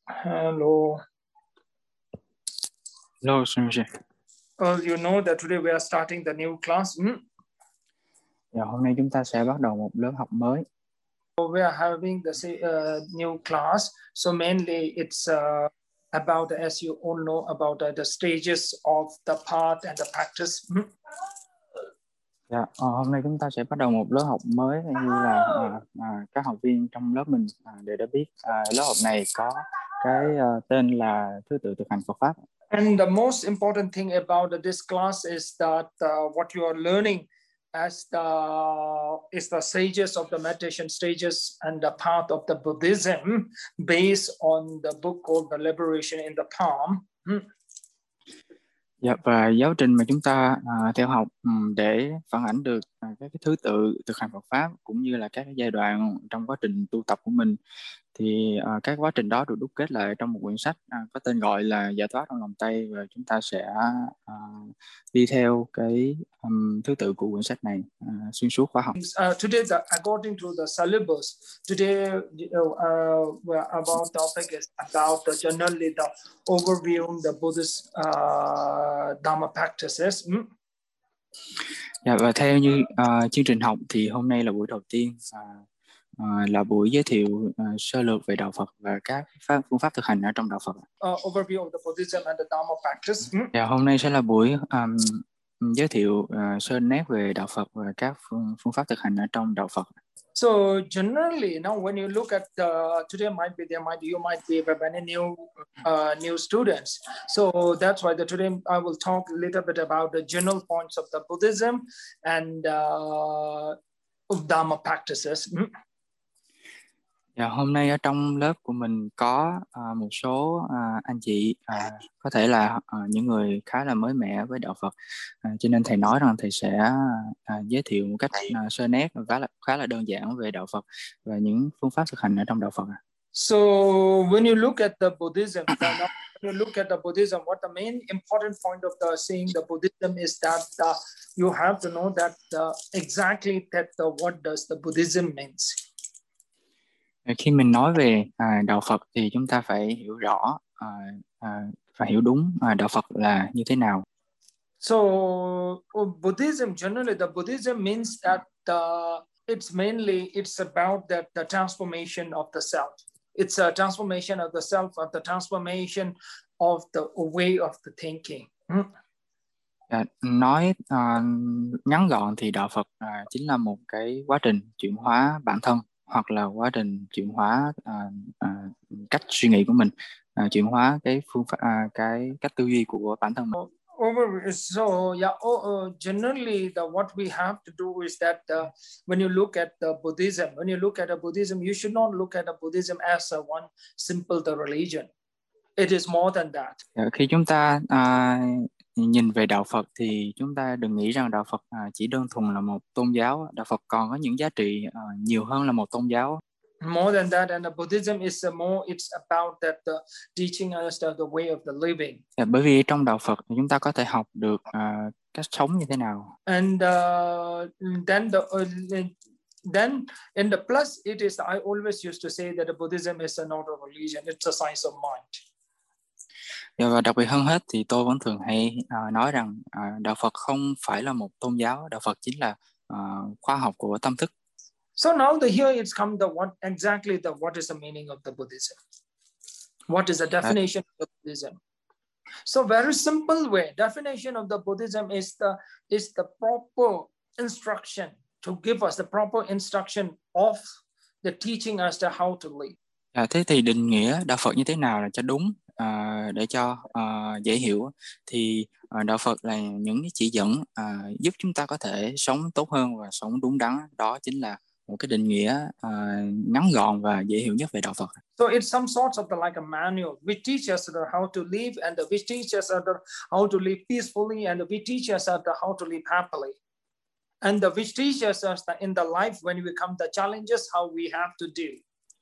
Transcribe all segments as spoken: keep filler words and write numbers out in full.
Hello. Hello, Sunji. Well, you know that today we are starting the new class. Hmm? Dạ, hôm nay chúng ta sẽ bắt đầu một lớp học mới. So we are having the uh, new class. So mainly it's uh, about, as you all know, about uh, the stages of the part and the practice. Hmm? Dạ, ờ, hôm nay chúng ta sẽ bắt đầu một lớp học mới như là à, à, các học viên trong lớp mình à, đều đã biết à, lớp học này có cái à, tên là thứ tự thực hành Phật pháp. And the most important thing about this class is that uh, what you are learning as the is the stages of the meditation stages and the path of the Buddhism based on the book called The Liberation in the Palm. Hmm? Dạ, và giáo trình mà chúng ta à, theo học um, để phản ánh được à, các cái thứ tự thực hành Phật pháp cũng như là các cái giai đoạn trong quá trình tu tập của mình, thì à, các quá trình đó được đúc kết lại trong một quyển sách à, có tên gọi là Giải thoát trong lòng Tây, và chúng ta sẽ à, đi theo cái um, thứ tự của quyển sách này à, xuyên suốt khóa học. Uh, today, the, according to the syllabus, today uh, about topic is about the generally the overview the Buddhist uh, Dharma practices. Hmm? Dạ, và theo như uh, chương trình học thì hôm nay là buổi đầu tiên, uh, uh, là buổi giới thiệu uh, sơ lược về đạo Phật và các pháp, phương pháp thực hành ở trong đạo Phật. Uh, overview of the Buddhism and the Dharma practice. Hmm? Dạ, hôm nay sẽ là buổi um, giới thiệu uh, sơ nét về đạo Phật và các phương, phương pháp thực hành ở trong đạo Phật. So generally, now when you look at the, today might be there might you might be many new uh, new students. So that's why the, today I will talk a little bit about the general points of the Buddhism and uh, of Dharma practices. Mm-hmm. Dạ, hôm nay ở trong lớp của mình có uh, một số uh, anh chị uh, có thể là uh, những người khá là mới mẻ với đạo Phật, uh, cho nên thầy nói rằng thầy sẽ uh, giới thiệu một cách uh, sơ nét và khá là, khá là đơn giản về đạo Phật và những phương pháp thực hành ở trong đạo Phật. So when you look at the Buddhism, the, when you look at the Buddhism, what the main important point of the seeing the Buddhism is that uh, you have to know that uh, exactly that the, what does the Buddhism means. Khi mình nói về à, đạo Phật thì chúng ta phải hiểu rõ à, à, và hiểu đúng à, đạo Phật là như thế nào. So Buddhism, generally the Buddhism means that uh, it's mainly it's about that the transformation of the self. It's a transformation of the self, of the transformation of the way of the thinking. Hmm? À, nói à, ngắn gọn thì đạo Phật à, chính là một cái quá trình chuyển hóa bản thân, hoặc là quá trình chuyển hóa à, à, cách suy nghĩ của mình, à, chuyển hóa cái phương pháp à, cái cách tư duy của bản thân mình. Over so yeah oh, uh, generally the what we have to do is that uh, when you look at the Buddhism, when you look at a Buddhism, you should not look at a Buddhism as a one simple the religion. It is more than that. Khi chúng ta à, nhìn về đạo Phật thì chúng ta đừng nghĩ rằng đạo Phật à, chỉ đơn thuần là một tôn giáo. Đạo Phật còn có những giá trị à, nhiều hơn là một tôn giáo. More than that, and the Buddhism is a more it's about that the teaching us the, the way of the living. Yeah, bởi vì trong đạo Phật chúng ta có thể học được uh, cách sống như thế nào. And uh, then the uh, then in the plus it is I always used to say that the Buddhism is not a religion, it's a science of mind. Yeah, và đặc biệt hơn hết thì tôi vẫn thường hay uh, nói rằng uh, đạo Phật không phải là một tôn giáo, đạo Phật chính là uh, khoa học của tâm thức. So now the here it's come the what exactly the what is the meaning of the Buddhism? What is the definition uh, of the Buddhism? So very simple way definition of the Buddhism is the is the proper instruction to give us the proper instruction of the teaching us the how to live. À, thế thì định nghĩa đạo Phật như thế nào là cho đúng, à, để cho à, dễ hiểu thì à, đạo Phật là những cái chỉ dẫn à, giúp chúng ta có thể sống tốt hơn và sống đúng đắn. Đó chính là một cái định nghĩa à, ngắn gọn và dễ hiểu nhất về đạo Phật. So it's some sorts of the like a manual which teaches us the how to live and the, which teaches us the how to live peacefully and the, which teaches us the how to live happily. And the which teaches us that in the life when we come the challenges how we have to do.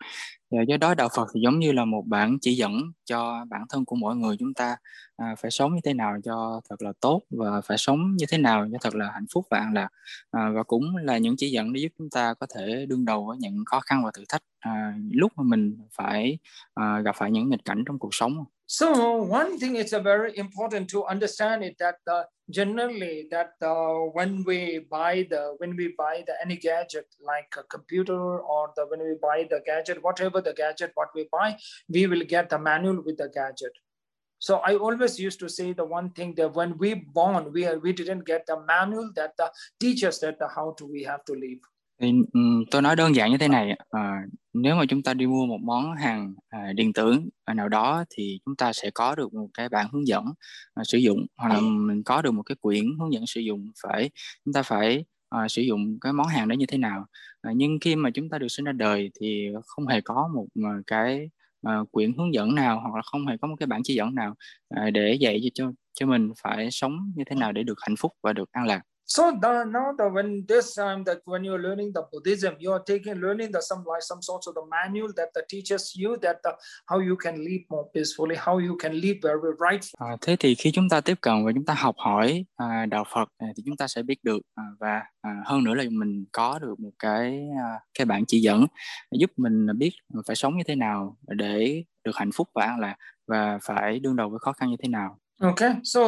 Và do đó đạo Phật thì giống như là một bản chỉ dẫn cho bản thân của mỗi người chúng ta, à, phải sống như thế nào cho thật là tốt và phải sống như thế nào cho thật là hạnh phúc và an lạc, à, và cũng là những chỉ dẫn để giúp chúng ta có thể đương đầu với những khó khăn và thử thách, à, lúc mà mình phải à, gặp phải những nghịch cảnh trong cuộc sống. So one thing is a very important to understand it that the generally that the, when we buy the when we buy the any gadget like a computer or the when we buy the gadget, whatever the gadget what we buy, we will get the manual with the gadget. So I always used to say the one thing that when we born we are, we didn't get the manual that the teaches that the how do we have to live. Thì um, tôi nói đơn giản như thế này, à, nếu mà chúng ta đi mua một món hàng à, điện tử nào đó thì chúng ta sẽ có được một cái bản hướng dẫn à, sử dụng, hoặc là mình có được một cái quyển hướng dẫn sử dụng, phải chúng ta phải à, sử dụng cái món hàng đó như thế nào. À, nhưng khi mà chúng ta được sinh ra đời thì không hề có một à, cái à, quyển hướng dẫn nào, hoặc là không hề có một cái bản chỉ dẫn nào à, để dạy cho, cho cho mình phải sống như thế nào để được hạnh phúc và được an lạc. So the, now the when this time that when you're learning the Buddhism, you are taking learning the some like some sorts of the manual that the teaches you that the, how you can live more peacefully, how you can live very rightfully. À, thế thì khi chúng ta tiếp cận và chúng ta học hỏi à, đạo Phật à, thì chúng ta sẽ biết được à, và à, hơn nữa là mình có được một cái à, cái bản chỉ dẫn giúp mình biết phải sống như thế nào để được hạnh phúc và an lạc, và phải đương đầu với khó khăn như thế nào. Okay, so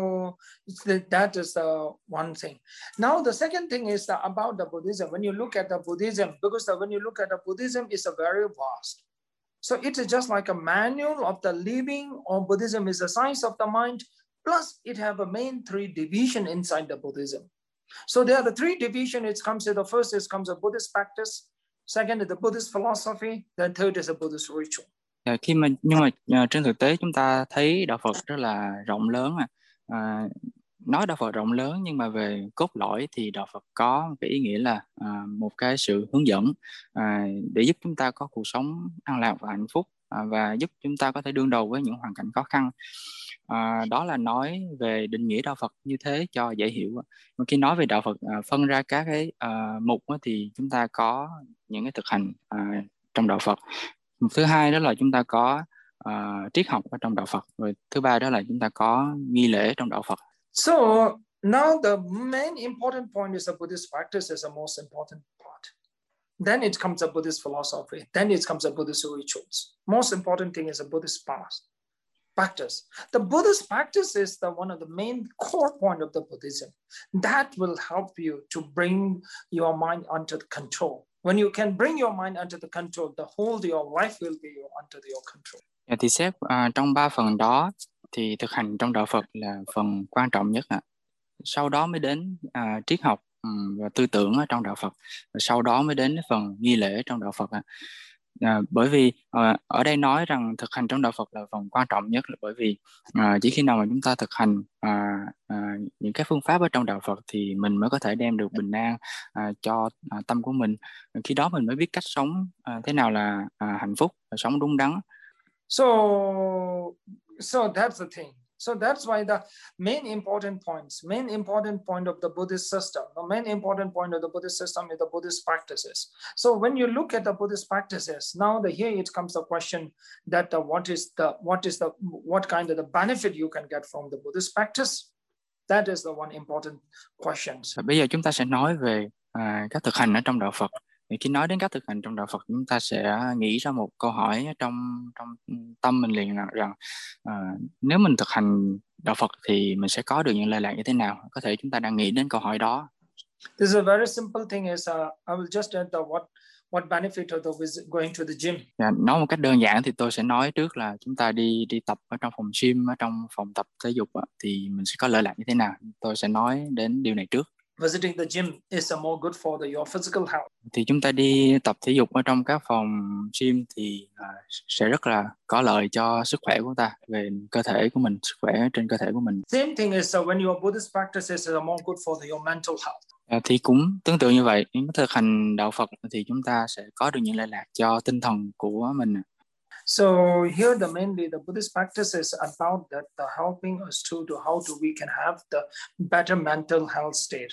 that is the one thing. Now the second thing is the, about the Buddhism. When you look at the Buddhism, because the, when you look at the Buddhism, it's a very vast. So it is just like a manual of the living, or Buddhism is the science of the mind, plus it have a main three division inside the Buddhism. So there are the three division. It comes to the first is comes a Buddhist practice, second is the Buddhist philosophy, then third is a Buddhist ritual. À, khi mà nhưng mà à, trên thực tế chúng ta thấy đạo Phật rất là rộng lớn, à. À, nói đạo Phật rộng lớn nhưng mà về cốt lõi thì đạo Phật có một cái ý nghĩa là à, một cái sự hướng dẫn à, để giúp chúng ta có cuộc sống an lạc và hạnh phúc, à, và giúp chúng ta có thể đương đầu với những hoàn cảnh khó khăn. À, đó là nói về định nghĩa đạo Phật như thế cho dễ hiểu. Mà khi nói về đạo Phật à, phân ra các cái à, mục á, thì chúng ta có những cái thực hành à, trong đạo Phật. Mục thứ hai đó là chúng ta có uh, triết học ở trong đạo Phật, rồi thứ ba đó là chúng ta có nghi lễ trong đạo Phật. So now the main important point is the Buddhist practice is the most important part. Then it comes a Buddhist philosophy. Then it comes a Buddhist rituals. Most important thing is a Buddhist past practice. The Buddhist practice is the one of the main core point of the Buddhism. That will help you to bring your mind under control. When you can bring your mind under the control, the whole of your life will be under your control. Yeah, thì xét uh, trong ba phần đó thì thực hành trong đạo Phật là phần quan trọng nhất. À. Sau đó mới đến uh, triết học um, và tư tưởng ở trong đạo Phật. Và sau đó mới đến phần nghi lễ trong đạo Phật. À. À, bởi vì à, ở đây nói rằng thực hành trong đạo Phật là phần quan trọng nhất là bởi vì à, chỉ khi nào mà chúng ta thực hành à, à, những cái phương pháp ở trong đạo Phật thì mình mới có thể đem được bình an à, cho à, tâm của mình. Khi đó mình mới biết cách sống à, thế nào là à, hạnh phúc, sống đúng đắn. So, so that's the thing. So that's why the main important points, main important point of the Buddhist system, the main important point of the Buddhist system is the Buddhist practices. So when you look at the Buddhist practices, now the here it comes the question that the, what is the what is the what kind of the benefit you can get from the Buddhist practice? That is the one important question. Bây giờ chúng ta sẽ nói về à, các thực hành ở trong đạo Phật. Thì khi nói đến các thực hành trong đạo Phật, chúng ta sẽ nghĩ ra một câu hỏi trong trong tâm mình liền rằng, rằng à, nếu mình thực hành đạo Phật thì mình sẽ có được những lợi lạc như thế nào? Có thể chúng ta đang nghĩ đến câu hỏi đó. This is a very simple thing. Is uh, I will just add the what what benefit of the going to the gym. Dạ, nói một cách đơn giản thì tôi sẽ nói trước là chúng ta đi đi tập ở trong phòng gym, ở trong phòng tập thể dục thì mình sẽ có lợi lạc như thế nào. Tôi sẽ nói đến điều này trước. Visiting the gym is more good for the, your physical health. Thì chúng ta đi tập thể dục ở trong các phòng gym thì uh, sẽ rất là có lợi cho sức khỏe của ta, về cơ thể của mình, sức khỏe trên cơ thể của mình. Same thing is uh, when your Buddhist practices are more good for the, your mental health. Uh, thì cũng tương tự như vậy, nếu thực hành đạo Phật thì chúng ta sẽ có được những lợi lạc cho tinh thần của mình. So here the mainly the Buddhist practice is about that the helping us to, to how do we can have the better mental health states.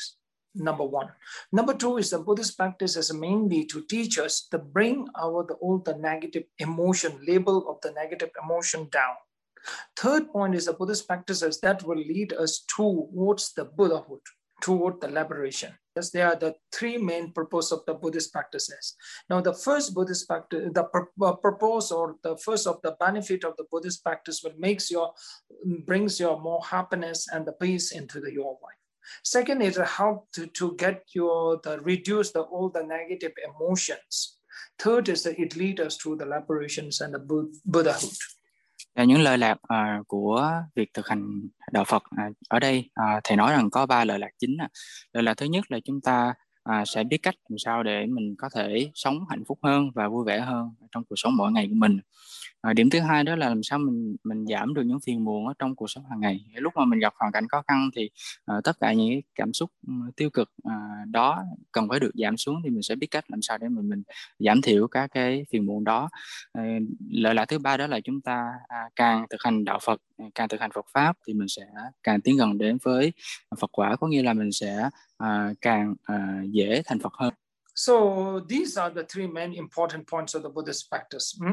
Number one. Number two is the Buddhist practice is mainly to teach us to bring our the, all the negative emotion, label of the negative emotion down. Third point is the Buddhist practices that will lead us towards the Buddhahood, toward the liberation. Yes, they are the three main purpose of the Buddhist practices. Now, the first Buddhist practice, the pur- purpose or the first of the benefit of the Buddhist practice will makes your, brings your more happiness and the peace into the, your life. Second is how to, to get your, the reduce the, all the negative emotions. Third is that it leads us to the liberations and the Buddhahood. Và những lời lạc uh, của việc thực hành đạo Phật uh, ở đây uh, thầy nói rằng có ba lời lạc chính. Uh. Lời lạc thứ nhất là chúng ta uh, sẽ biết cách làm sao để mình có thể sống hạnh phúc hơn và vui vẻ hơn trong cuộc sống mỗi ngày của mình. À, điểm thứ hai đó là làm sao mình mình giảm được những phiền muộn ở trong cuộc sống hàng ngày. Lúc mà mình gặp hoàn cảnh khó khăn thì uh, tất cả những cảm xúc um, tiêu cực uh, đó cần phải được giảm xuống, thì mình sẽ biết cách làm sao để mình mình giảm thiểu các cái phiền muộn đó. Uh, lợi lạc thứ ba đó là chúng ta uh, càng thực hành đạo Phật, càng thực hành Phật pháp thì mình sẽ càng tiến gần đến với Phật quả, có nghĩa là mình sẽ uh, càng uh, dễ thành Phật hơn. So these are the three main important points of the Buddhist practice. Hmm?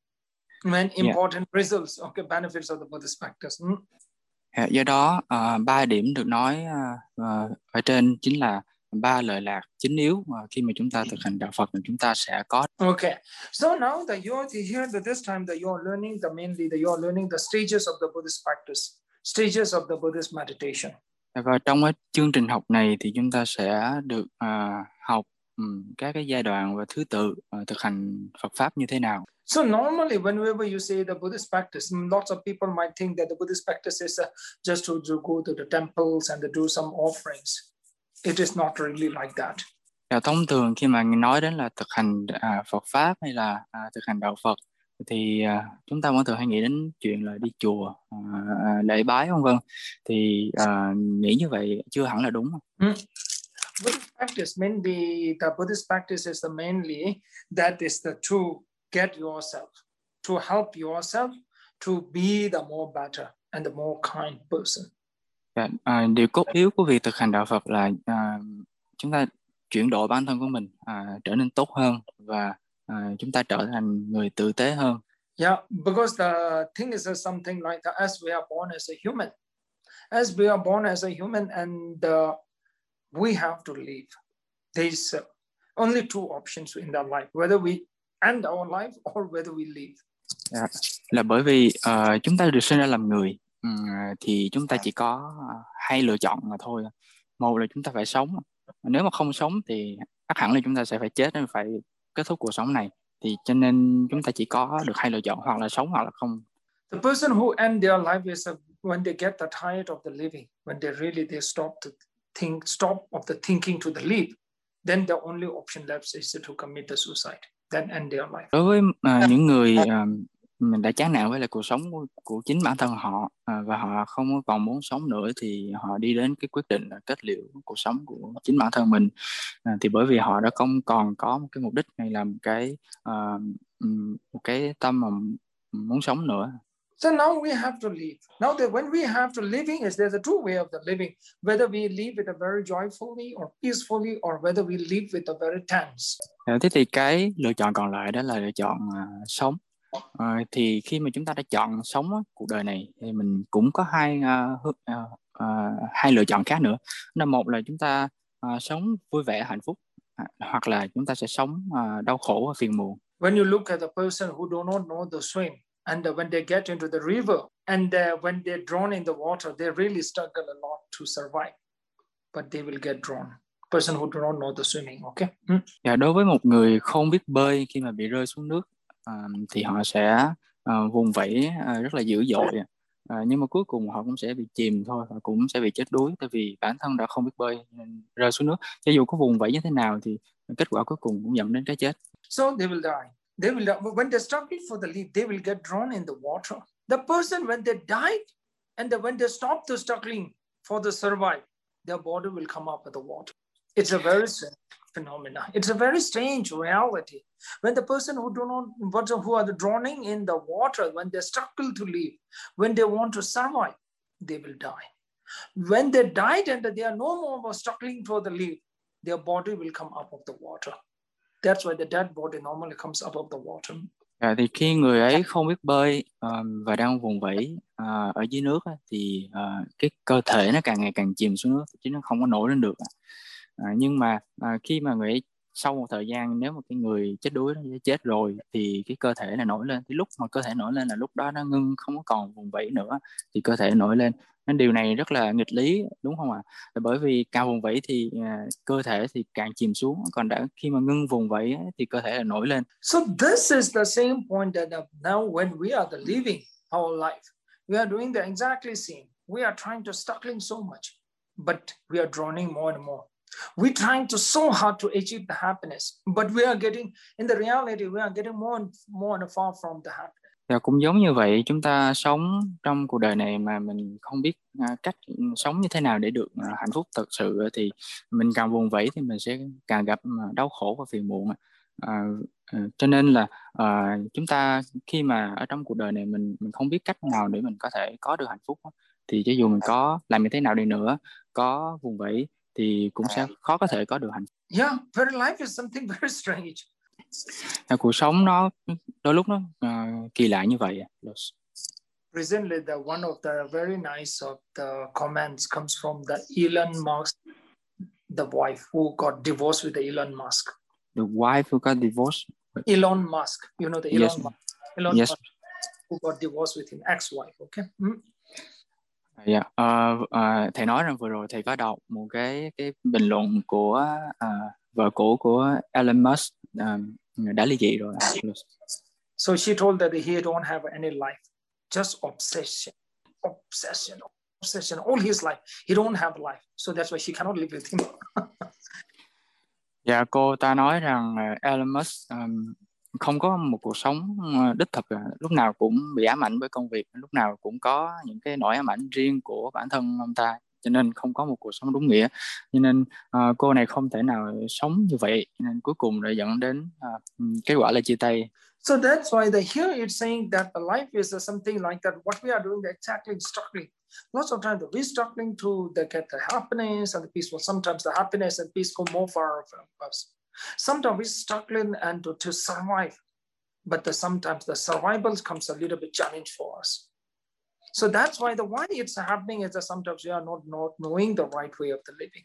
Main important yeah. results, okay, benefits of the Buddhist practice. Hmm? Yeah, do đó uh, ba điểm được nói uh, uh, ở trên chính là ba lợi lạc chính yếu mà khi mà chúng ta thực hành đạo Phật thì chúng ta sẽ có. Okay, so now that you are here, that this time that you are learning the mainly that you are learning the stages of the Buddhist practice, stages of the Buddhist meditation. Và trong cái chương trình học này thì chúng ta sẽ được uh, học um, các cái giai đoạn và thứ tự uh, thực hành Phật pháp như thế nào. So normally, whenever you say the Buddhist practice, lots of people might think that the Buddhist practice is uh, just to, to go to the temples and to do some offerings. It is not really like that. Và thông thường khi mà nói đến là thực hành uh, Phật pháp hay là uh, thực hành đạo Phật thì uh, chúng ta vẫn thường hay nghĩ đến chuyện là đi chùa, uh, lễ bái vân vân. Thì uh, nghĩ như vậy chưa hẳn là đúng. Hmm. Buddhist practice mainly the Buddhist practice is the mainly that is the to get yourself, to help yourself to be the more better and the more kind person. Yeah, uh, điều cốt yếu của việc thực hành đạo Phật là uh, chúng ta chuyển đổi bản thân của mình uh, trở nên tốt hơn và uh, chúng ta trở thành người tử tế hơn. Yeah, because the thing is something like that, as we are born as a human, as we are born as a human, and uh, we have to live. There's uh, only two options in our life: whether we end our life or whether we live. Yeah. Là bởi vì uh, chúng ta được sinh ra làm người, um, thì chúng ta chỉ có uh, hai lựa chọn mà thôi. Một là chúng ta phải sống. Nếu mà không sống thì chắc hẳn là chúng ta sẽ phải chết, nên phải kết thúc cuộc sống này. Thì cho nên chúng ta chỉ có được hai lựa chọn, hoặc là sống hoặc là không. The person who end their life is uh, when they get the tired of the living, when they really they stop to think, stop of the thinking to the live, then the only option left is to commit the suicide, then end their life. Đối với uh, những người uh, mình đã chán nản với lại cuộc sống của, của chính bản thân họ uh, và họ không còn muốn sống nữa, thì họ đi đến cái quyết định là kết liễu cuộc sống của chính bản thân mình. Uh, thì bởi vì họ đã không còn có một cái mục đích hay là một cái uh, một cái tâm mà muốn sống nữa. So now we have to live. Now that when we have to living is there's a two way of the living, whether we live with a very joyfully or peacefully, or whether we live with a very tense. Uh, thế thì cái lựa chọn còn lại đó là lựa chọn uh, sống. Uh, thì khi mà chúng ta đã chọn sống uh, cuộc đời này thì mình cũng có hai uh, uh, uh, hai lựa chọn khác nữa. Là một là chúng ta uh, sống vui vẻ hạnh phúc, uh, hoặc là chúng ta sẽ sống uh, đau khổ và phiền muộn. When you look at a person who do not know the swim, and uh, when they get into the river, and uh, when they're drawn in the water, they really struggle a lot to survive, but they will get drawn. Person who do not know the swimming, okay? Hmm? Và đối với một người không biết bơi, khi mà bị rơi xuống nước uh, thì họ sẽ uh, vùng vẫy uh, rất là dữ dội, uh, nhưng mà cuối cùng họ cũng sẽ bị chìm thôi, họ cũng sẽ bị chết đuối, tại vì bản thân đã không biết bơi nên rơi xuống nước. Cho dù có vùng vẫy như thế nào thì kết quả cuối cùng cũng dẫn đến cái chết. So they will die. They will die. When they're struggling for the leap, they will get drawn in the water. The person, when they died, and the, when they stop the struggling for the survive, their body will come up with the water. It's a very strange phenomena. It's a very strange reality. When the person who do not, who are drowning in the water, when they struggle to live, when they want to survive, they will die. When they died and they are no more struggling for the leaf, their body will come up of the water. That's why the dead body normally comes up of the water. À, thì khi người ấy không biết bơi uh, và đang vùng vẫy uh, ở dưới nước á, thì uh, cái cơ thể nó càng ngày càng chìm xuống nước chứ nó không có nổi lên được. Uh, nhưng mà uh, khi mà người ấy sau một thời gian, nếu mà cái người chết đuối đó chết rồi thì cái cơ thể là nổi lên. Thì lúc mà cơ thể nổi lên là lúc đó nó ngưng, không có còn vùng vẫy nữa thì cơ thể nổi lên. Nên điều này rất là nghịch lý, đúng không ạ? À? Bởi vì càng vùng vẫy thì uh, cơ thể thì càng chìm xuống, còn đã khi mà ngưng vùng vẫy ấy, thì cơ thể là nổi lên. So this is the same point that now when we are the living our life, we are doing the exactly same. We are trying to struggling so much, but we are drowning more and more. We're trying to so hard to achieve the happiness, but we are getting, in the reality, we are getting more and more and far from the happiness. Và cũng giống như vậy, chúng ta sống trong cuộc đời này mà mình không biết uh, cách sống như thế nào để được uh, hạnh phúc thật sự, thì mình càng vùng vẫy thì mình sẽ càng gặp uh, đau khổ và phiền muộn. Uh, uh, cho nên là uh, chúng ta khi mà ở trong cuộc đời này mình mình không biết cách nào để mình có thể có được hạnh phúc, thì cho dù mình có làm như thế nào đi nữa, có vùng vẫy thì cũng sẽ khó có thể có được hạnh phúc. Yeah, very life is something very strange. À, cuộc sống nó đôi lúc nó uh, kỳ lạ như vậy. Recently, the one of the very nice of the comments comes from the Elon Musk, the wife who got divorced with the Elon Musk. The wife who got divorced? Elon Musk, you know the Elon yes. Musk. Elon yes. Musk who got divorced with his ex-wife, okay? Mm. Dạ, uh, uh, thầy nói rằng vừa rồi thầy có đọc một cái cái bình luận của uh, vợ cũ của Elon Musk, um, đã ly dị rồi. So she told that he don't have any life, just obsession, obsession, obsession. All his life, he don't have life. So that's why she cannot live with him. Dạ, cô ta nói rằng uh, Elon Musk um, không có một cuộc sống uh, đích thực, uh, lúc nào cũng bị ám ảnh bởi công việc, lúc nào cũng có những cái nỗi ám ảnh riêng của bản thân ông ta, cho nên không có một cuộc sống đúng nghĩa. Cho nên uh, cô này không thể nào sống như vậy, nên cuối cùng đã dẫn đến uh, kết quả là chia tay. So that's why the here it's saying that the life is something like that. What we are doing, exactly struggling. Lots of times we're struggling to the, get the happiness and the peaceful. Sometimes the happiness and peace go more far from us. Sometimes we're struggling and to, to survive, but the, sometimes the survival comes a little bit challenge for us. So that's why the why it's happening is that sometimes we are not, not knowing the right way of the living.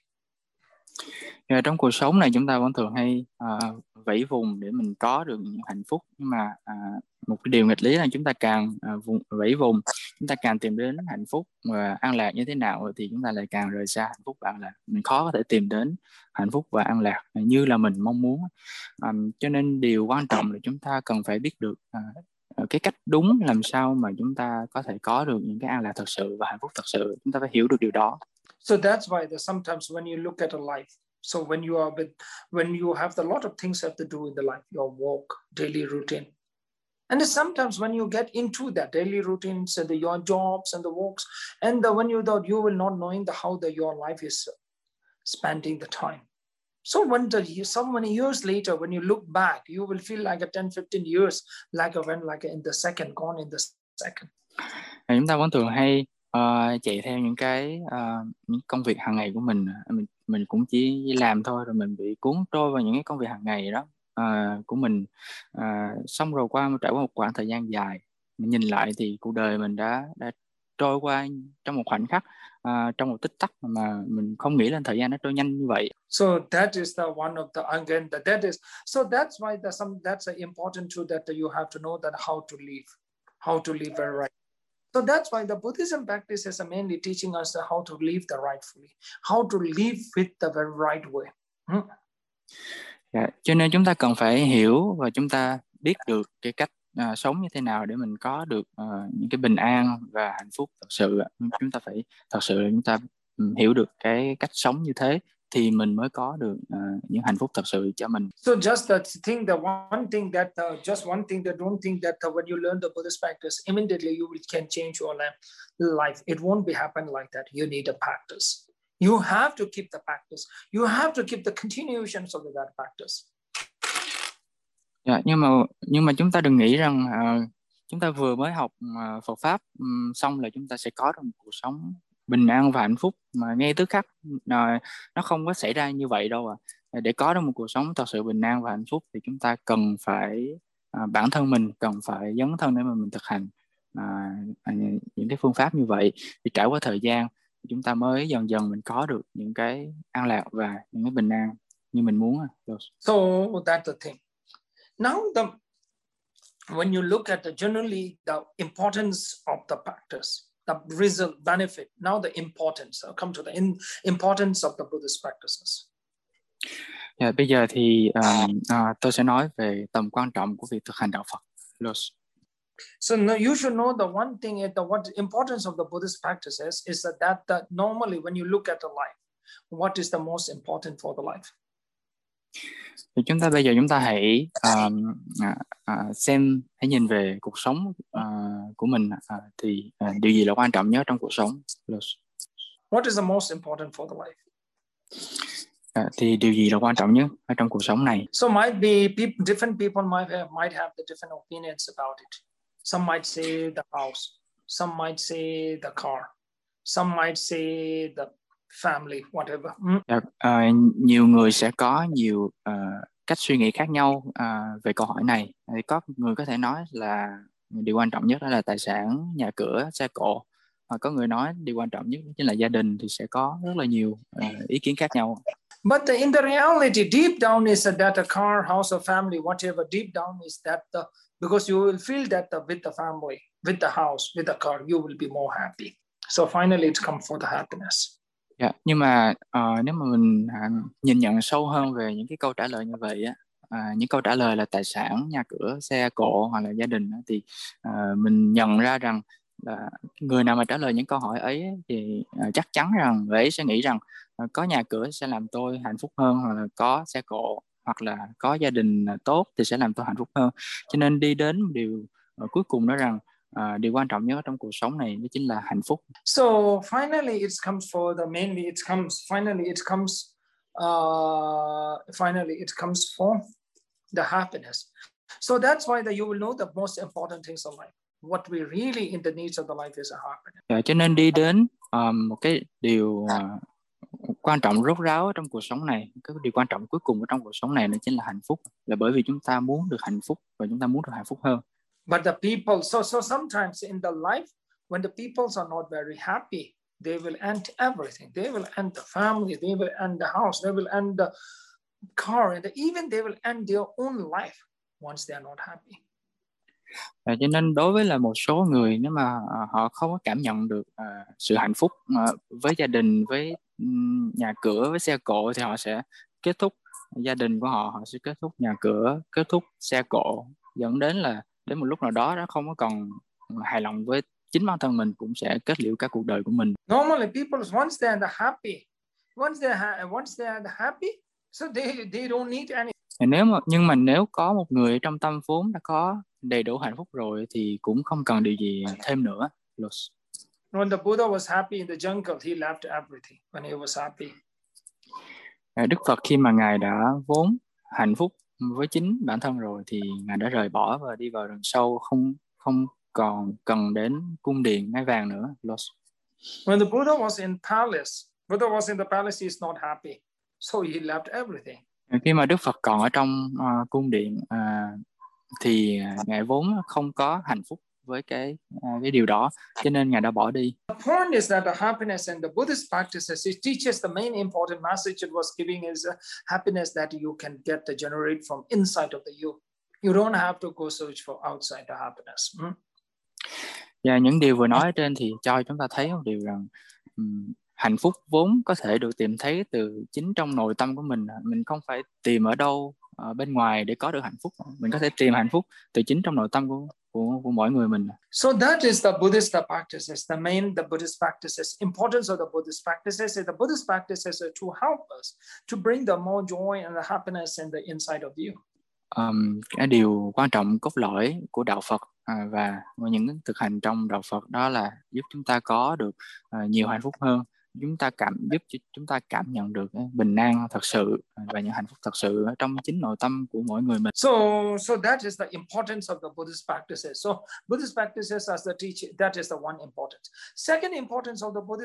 Yeah, trong cuộc sống này chúng ta vẫn thường hay uh, vẫy vùng để mình có được những hạnh phúc, nhưng mà uh, một cái điều nghịch lý là chúng ta càng uh, vùng, vẫy vùng, chúng ta càng tìm đến hạnh phúc và an lạc như thế nào thì chúng ta lại càng rời xa hạnh phúc và an lạc. Mình khó có thể tìm đến hạnh phúc và an lạc như là mình mong muốn. Um, cho nên điều quan trọng là chúng ta cần phải biết được uh, cái cách đúng làm sao mà chúng ta có thể có được những cái an lạc thật sự và hạnh phúc thật sự. Chúng ta phải hiểu được điều đó. So that's why the, sometimes when you look at a life, so when you are with, when you have a lot of things you have to do in the life, your walk, daily routine, and sometimes when you get into that daily routines and the, your jobs and the works, and the, when you thought you will not knowing the how the your life is spending the time. So when the so many years later, when you look back, you will feel like a ten, fifteen years, like a when like in the second, gone in the second. Chúng ta vẫn thường hay uh, chạy theo những cái uh, những công việc hàng ngày của mình. mình mình cũng chỉ làm thôi, rồi mình bị cuốn trôi vào những cái công việc hàng ngày đó uh, của mình. Uh, xong rồi qua trải qua một khoảng thời gian dài, mình nhìn lại thì cuộc đời mình đã đã trôi qua trong một khoảnh khắc, uh, trong một tích tắc mà mình không nghĩ là thời gian nó trôi nhanh như vậy. So that is the one of the again that that is so that's why the some that's an important truth that you have to know that how to live, how to live very right. So that's why the Buddhism practice is mainly teaching us how to live the rightfully, how to live with the very right way. Hmm? Yeah, cho nên chúng ta cần phải hiểu và chúng ta biết được cái cách uh, sống như thế nào để mình có được uh, những cái bình an và hạnh phúc thật sự. Chúng ta phải thật sự là chúng ta um, hiểu được cái cách sống như thế thì mình mới có được uh, những hạnh phúc thật sự cho mình. So just the thing, the one thing that uh, just one thing that don't think that uh, when you learn the Buddhist practice, immediately you will, can change your life. It won't be happen like that. You need a practice. You have to keep the practice. You have to keep the continuations of that practice. Yeah, nhưng mà nhưng mà chúng ta đừng nghĩ rằng uh, chúng ta vừa mới học uh, Phật pháp um, xong là chúng ta sẽ có được một cuộc sống bình an và hạnh phúc mà ngay tức khắc, à, nó không có xảy ra như vậy đâu à. Để có được một cuộc sống thật sự bình an và hạnh phúc thì chúng ta cần phải, à, bản thân mình cần phải dấn thân để mà mình thực hành à, à, những cái phương pháp như vậy. Thì trải qua thời gian chúng ta mới dần dần mình có được những cái an lạc và những cái bình an như mình muốn. So that's the thing. Now the when you look at the generally the importance of the practice, the result, benefit, now the importance, I'll come to the in, importance of the Buddhist practices. Yeah, bây giờ thì um, à, tôi sẽ nói về tầm quan trọng của việc thực hành đạo Phật. So no, you should know the one thing is the what importance of the Buddhist practices is that, that that normally when you look at the life, what is the most important for the life? Thì chúng ta bây giờ chúng ta hãy um, à, à, xem, hãy nhìn về cuộc sống uh, của mình, à, thì à, điều gì là quan trọng nhất trong cuộc sống? What is the most important for the life? À, thì điều gì là quan trọng nhất ở trong cuộc sống này? So might be people, different people might have, might have the different opinions about it. Some might say the house, some might say the car, some might say the family, whatever. Mm. À, à, nhiều người sẽ có nhiều uh, cách suy nghĩ khác nhau uh, về câu hỏi này. Thì có người có thể nói là điều quan trọng nhất đó là tài sản, nhà cửa, xe cộ. Hoặc có người nói điều quan trọng nhất chính là gia đình, thì sẽ có rất là nhiều uh, ý kiến khác nhau. But the, in the reality, deep down is that a car, house, or family, whatever, deep down is that the, because you will feel that the, with the family, with the house, with the car, you will be more happy. So finally, it comes for the happiness. Yeah, nhưng mà uh, nếu mà mình uh, nhìn nhận sâu hơn về những cái câu trả lời như vậy á, uh, những câu trả lời là tài sản, nhà cửa, xe cộ hoặc là gia đình á, thì uh, mình nhận ra rằng là người nào mà trả lời những câu hỏi ấy thì uh, chắc chắn rằng người ấy sẽ nghĩ rằng uh, có nhà cửa sẽ làm tôi hạnh phúc hơn, hoặc là có xe cộ hoặc là có gia đình uh, tốt thì sẽ làm tôi hạnh phúc hơn. Cho nên đi đến điều uh, cuối cùng đó rằng Uh, điều quan trọng nhất trong cuộc sống này đó chính là hạnh phúc. So finally it comes for the mainly it comes finally it comes uh, finally it comes for the happiness. So that's why that you will know the most important things of life. What we really in the needs of the life is a happiness. Yeah, cho nên đi đến um, một cái điều uh, quan trọng rốt ráo trong cuộc sống này, cái điều quan trọng cuối cùng ở trong cuộc sống này đó chính là hạnh phúc, là bởi vì chúng ta muốn được hạnh phúc và chúng ta muốn được hạnh phúc hơn. But the people, so so sometimes in the life, when the peoples are not very happy, they will end everything. They will end the family, they will end the house, they will end the car, and even they will end their own life once they are not happy. À, cho nên đối với là một số người, nếu mà uh, họ không có cảm nhận được uh, sự hạnh phúc uh, với gia đình, với um, nhà cửa, với xe cộ, thì họ sẽ kết thúc gia đình của họ, họ sẽ kết thúc nhà cửa, kết thúc xe cộ, dẫn đến là đến một lúc nào đó nó không có còn hài lòng với chính bản thân mình, cũng sẽ kết liễu cả cuộc đời của mình. Normally people once they are happy, once they are once they are happy, so they they don't need any. Nếu mà nhưng mà nếu có một người trong tâm vốn đã có đầy đủ hạnh phúc rồi thì cũng không cần điều gì thêm nữa. When the Buddha was happy in the jungle, he left everything. When he was happy. Đức Phật khi mà ngài đã vốn hạnh phúc với chính bản thân rồi thì ngài đã rời bỏ và đi vào rừng sâu, không không còn cần đến cung điện ngai vàng nữa. When the Buddha was in palace, Buddha was in the palace, he is not happy, so he left everything. Khi mà Đức Phật còn ở trong uh, cung điện uh, thì ngài vốn không có hạnh phúc với cái uh, cái điều đó, cho nên ngài đã bỏ đi. The point is that the happiness and the Buddhist practices, it teaches the main important message it was giving is a happiness that you can get to generate from inside of the you. You don't have to go search for outside the happiness. Hmm? Và những điều vừa nói ở trên thì cho chúng ta thấy một điều rằng um, hạnh phúc vốn có thể được tìm thấy từ chính trong nội tâm của mình. Mình không phải tìm ở đâu ở bên ngoài để có được hạnh phúc. Mình có thể tìm hạnh phúc từ chính trong nội tâm của của, của mỗi người mình. So that is the Buddhist practices. The main the Buddhist practices. Importance of the Buddhist practices is the Buddhist practices are to help us to bring the more joy and the happiness in the inside of you. Um, cái điều quan trọng cốt lõi của đạo Phật à, và những thực hành trong đạo Phật đó là giúp chúng ta có được uh, nhiều hạnh phúc hơn, chúng ta cảm giúp chúng ta cảm nhận được bình an thật sự và những hạnh phúc thật sự ở trong chính nội tâm của mỗi người mình. So, so that is the importance of the Buddhist practices. So, Buddhist practices as the teaching, that is the one importance. Second importance of the Buddhist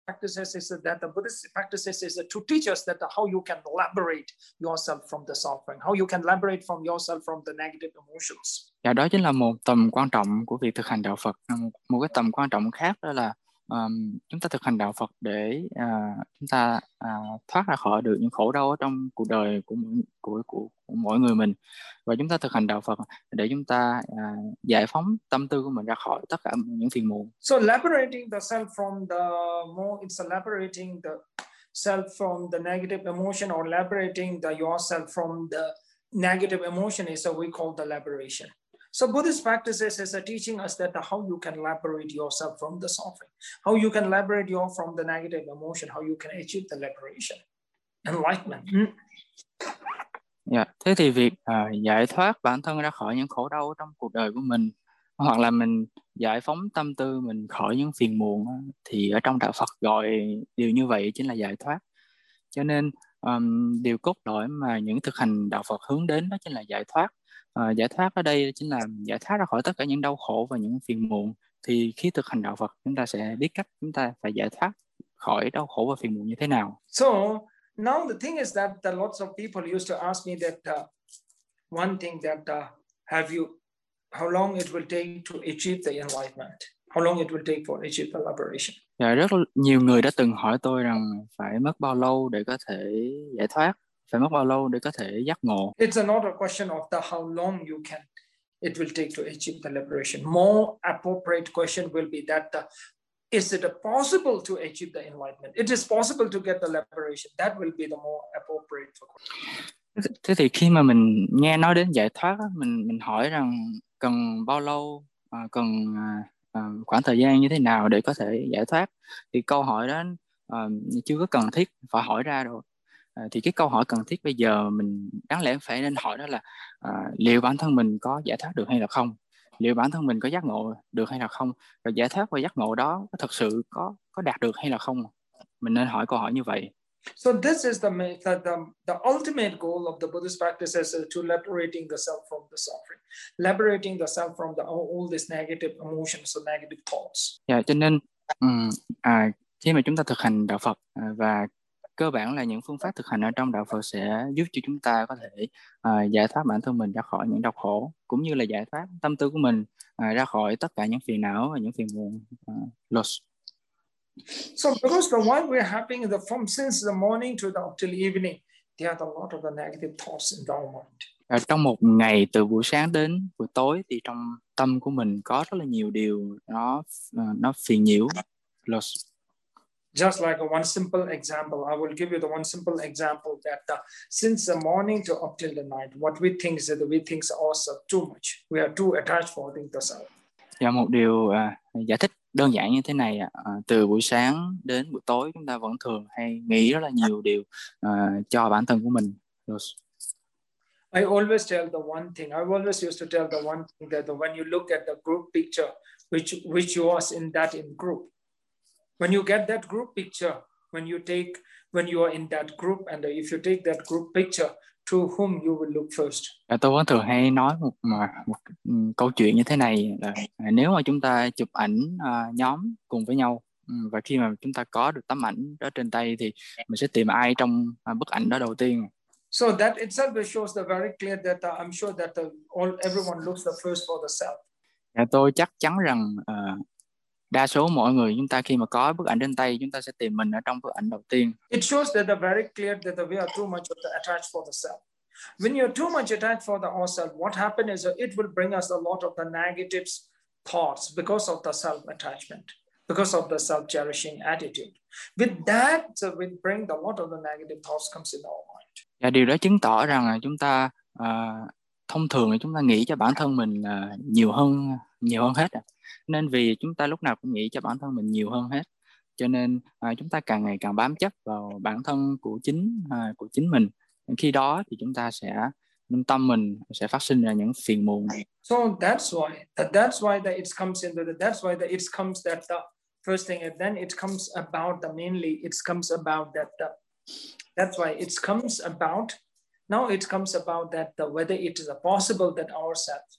practices is that the Buddhist practices is to teach us that how you can liberate yourself from the suffering, how you can liberate from yourself from the negative emotions. Và đó chính là một tầm quan trọng của việc thực hành đạo Phật. Một, một cái tầm quan trọng khác đó là um, chúng ta thực hành đạo Phật để uh, chúng ta uh, thoát ra khỏi được những khổ đau ở trong cuộc đời của mỗi, của, của, của mỗi người mình. Và chúng ta thực hành đạo Phật để chúng ta uh, giải phóng tâm tư của mình ra khỏi tất cả những phiền muộn. So liberating the self from the more, it's liberating the self from the negative emotion, or liberating the yourself from the negative emotion is what we call the liberation. So Buddhist practices is a teaching us that how you can liberate yourself from the suffering, how you can liberate your from the negative emotion, how you can achieve the liberation, enlightenment. Yeah. Thế thì việc uh, giải thoát bản thân ra khỏi những khổ đau trong cuộc đời của mình, hoặc là mình giải phóng tâm tư mình khỏi những phiền muộn, thì ở trong đạo Phật gọi điều như vậy chính là giải thoát. Cho nên um, điều cốt lõi mà những thực hành đạo Phật hướng đến đó chính là giải thoát. Uh, giải thoát ở đây chính là giải thoát ra khỏi tất cả những đau khổ và những phiền muộn. Thì khi thực hành đạo Phật, chúng ta sẽ biết cách chúng ta phải giải thoát khỏi đau khổ và phiền muộn như thế nào. So now the thing is that the lots of people used to ask me that uh, one thing that uh, have you, how long it will take to achieve the enlightenment, how long it will take for achieve the liberation. Và rất nhiều người đã từng hỏi tôi rằng phải mất bao lâu để có thể giải thoát, phải mất bao lâu để có thể giác ngộ. It's not a question of the how long you can, it will take to achieve the liberation. More appropriate question will be that the, is it possible to achieve the enlightenment? It is possible to get the liberation. That will be the more appropriate question. Thế thì khi mà mình nghe nói đến giải thoát, mình mình hỏi rằng cần bao lâu, cần uh, khoảng thời gian như thế nào để có thể giải thoát, thì câu hỏi đó uh, chưa có cần thiết phải hỏi ra rồi. Uh, thì cái câu hỏi cần thiết bây giờ mình đáng lẽ phải nên hỏi đó là uh, liệu bản thân mình có giải thoát được hay là không, liệu bản thân mình có giác ngộ được hay là không, rồi giải thoát và giác ngộ đó có thật sự có có đạt được hay là không. Mình nên hỏi câu hỏi như vậy. So this is the, the, the, the ultimate goal of the Buddhist practices, is to liberating the self from the suffering, liberating the self from the, all these negative emotions or negative thoughts. Yeah, cho nên um, à, khi mà chúng ta thực hành đạo Phật à, và cơ bản là những phương pháp thực hành ở trong đạo Phật sẽ giúp cho chúng ta có thể à, giải thoát bản thân mình ra khỏi những đau khổ, cũng như là giải thoát tâm tư của mình à, ra khỏi tất cả những phiền não và những phiền muộn. Uh, loss. So because the one we're having the from since the morning to the up till evening, there are a lot of the negative thoughts in our mind. À, trong một ngày từ buổi sáng đến buổi tối thì trong tâm của mình có rất là nhiều điều nó uh, nó phiền nhiễu. Loss. Just like a one simple example, I will give you the one simple example that uh, since the morning to up till the night, what we think is that we think ourselves too much. We are too attached for the self. Và một điều uh, giải thích đơn giản như thế này, uh, từ buổi sáng đến buổi tối chúng ta vẫn thường hay nghĩ rất là nhiều điều uh, cho bản thân của mình. I always tell the one thing, I always used to tell the one thing that when you look at the group picture, which which was in that in group, when you get that group picture, when you take, when you are in that group, and if you take that group picture, to whom you will look first? À, tôi vẫn thường hay nói một, một, một câu chuyện như thế này là nếu mà chúng ta chụp ảnh uh, nhóm cùng với nhau, và khi mà chúng ta có được tấm ảnh đó trên tay thì mình sẽ tìm ai trong uh, bức ảnh đó đầu tiên. So that itself shows the very clear that uh, I'm sure that the, all everyone looks the first for the self. À, tôi chắc chắn rằng uh, đa số mọi người chúng ta khi mà có bức ảnh trên tay, chúng ta sẽ tìm mình ở trong bức ảnh đầu tiên. It shows that the very clear that we are too much of the attached for the self. When you're too much attached for the ourself, what happens is it will bring us a lot of the negative thoughts because of the self-attachment, because of the self-cherishing attitude. With that, so we bring a lot of the negative thoughts comes in our mind. Và điều đó chứng tỏ rằng là chúng ta uh, thông thường là chúng ta nghĩ cho bản thân mình uh, nhiều hơn nhiều hơn hết. Nên vì chúng ta lúc nào cũng nghĩ cho bản thân mình nhiều hơn hết, cho nên à, chúng ta càng ngày càng bám chấp vào bản thân của chính à, của chính mình. Khi đó thì chúng ta sẽ tâm mình sẽ phát sinh ra những phiền muộn. So that's why that, that's why that it comes into the, that's why that it comes that the first thing, and then it comes about the mainly it comes about that the, that's why it comes about now it comes about that the whether it is a possible that ourselves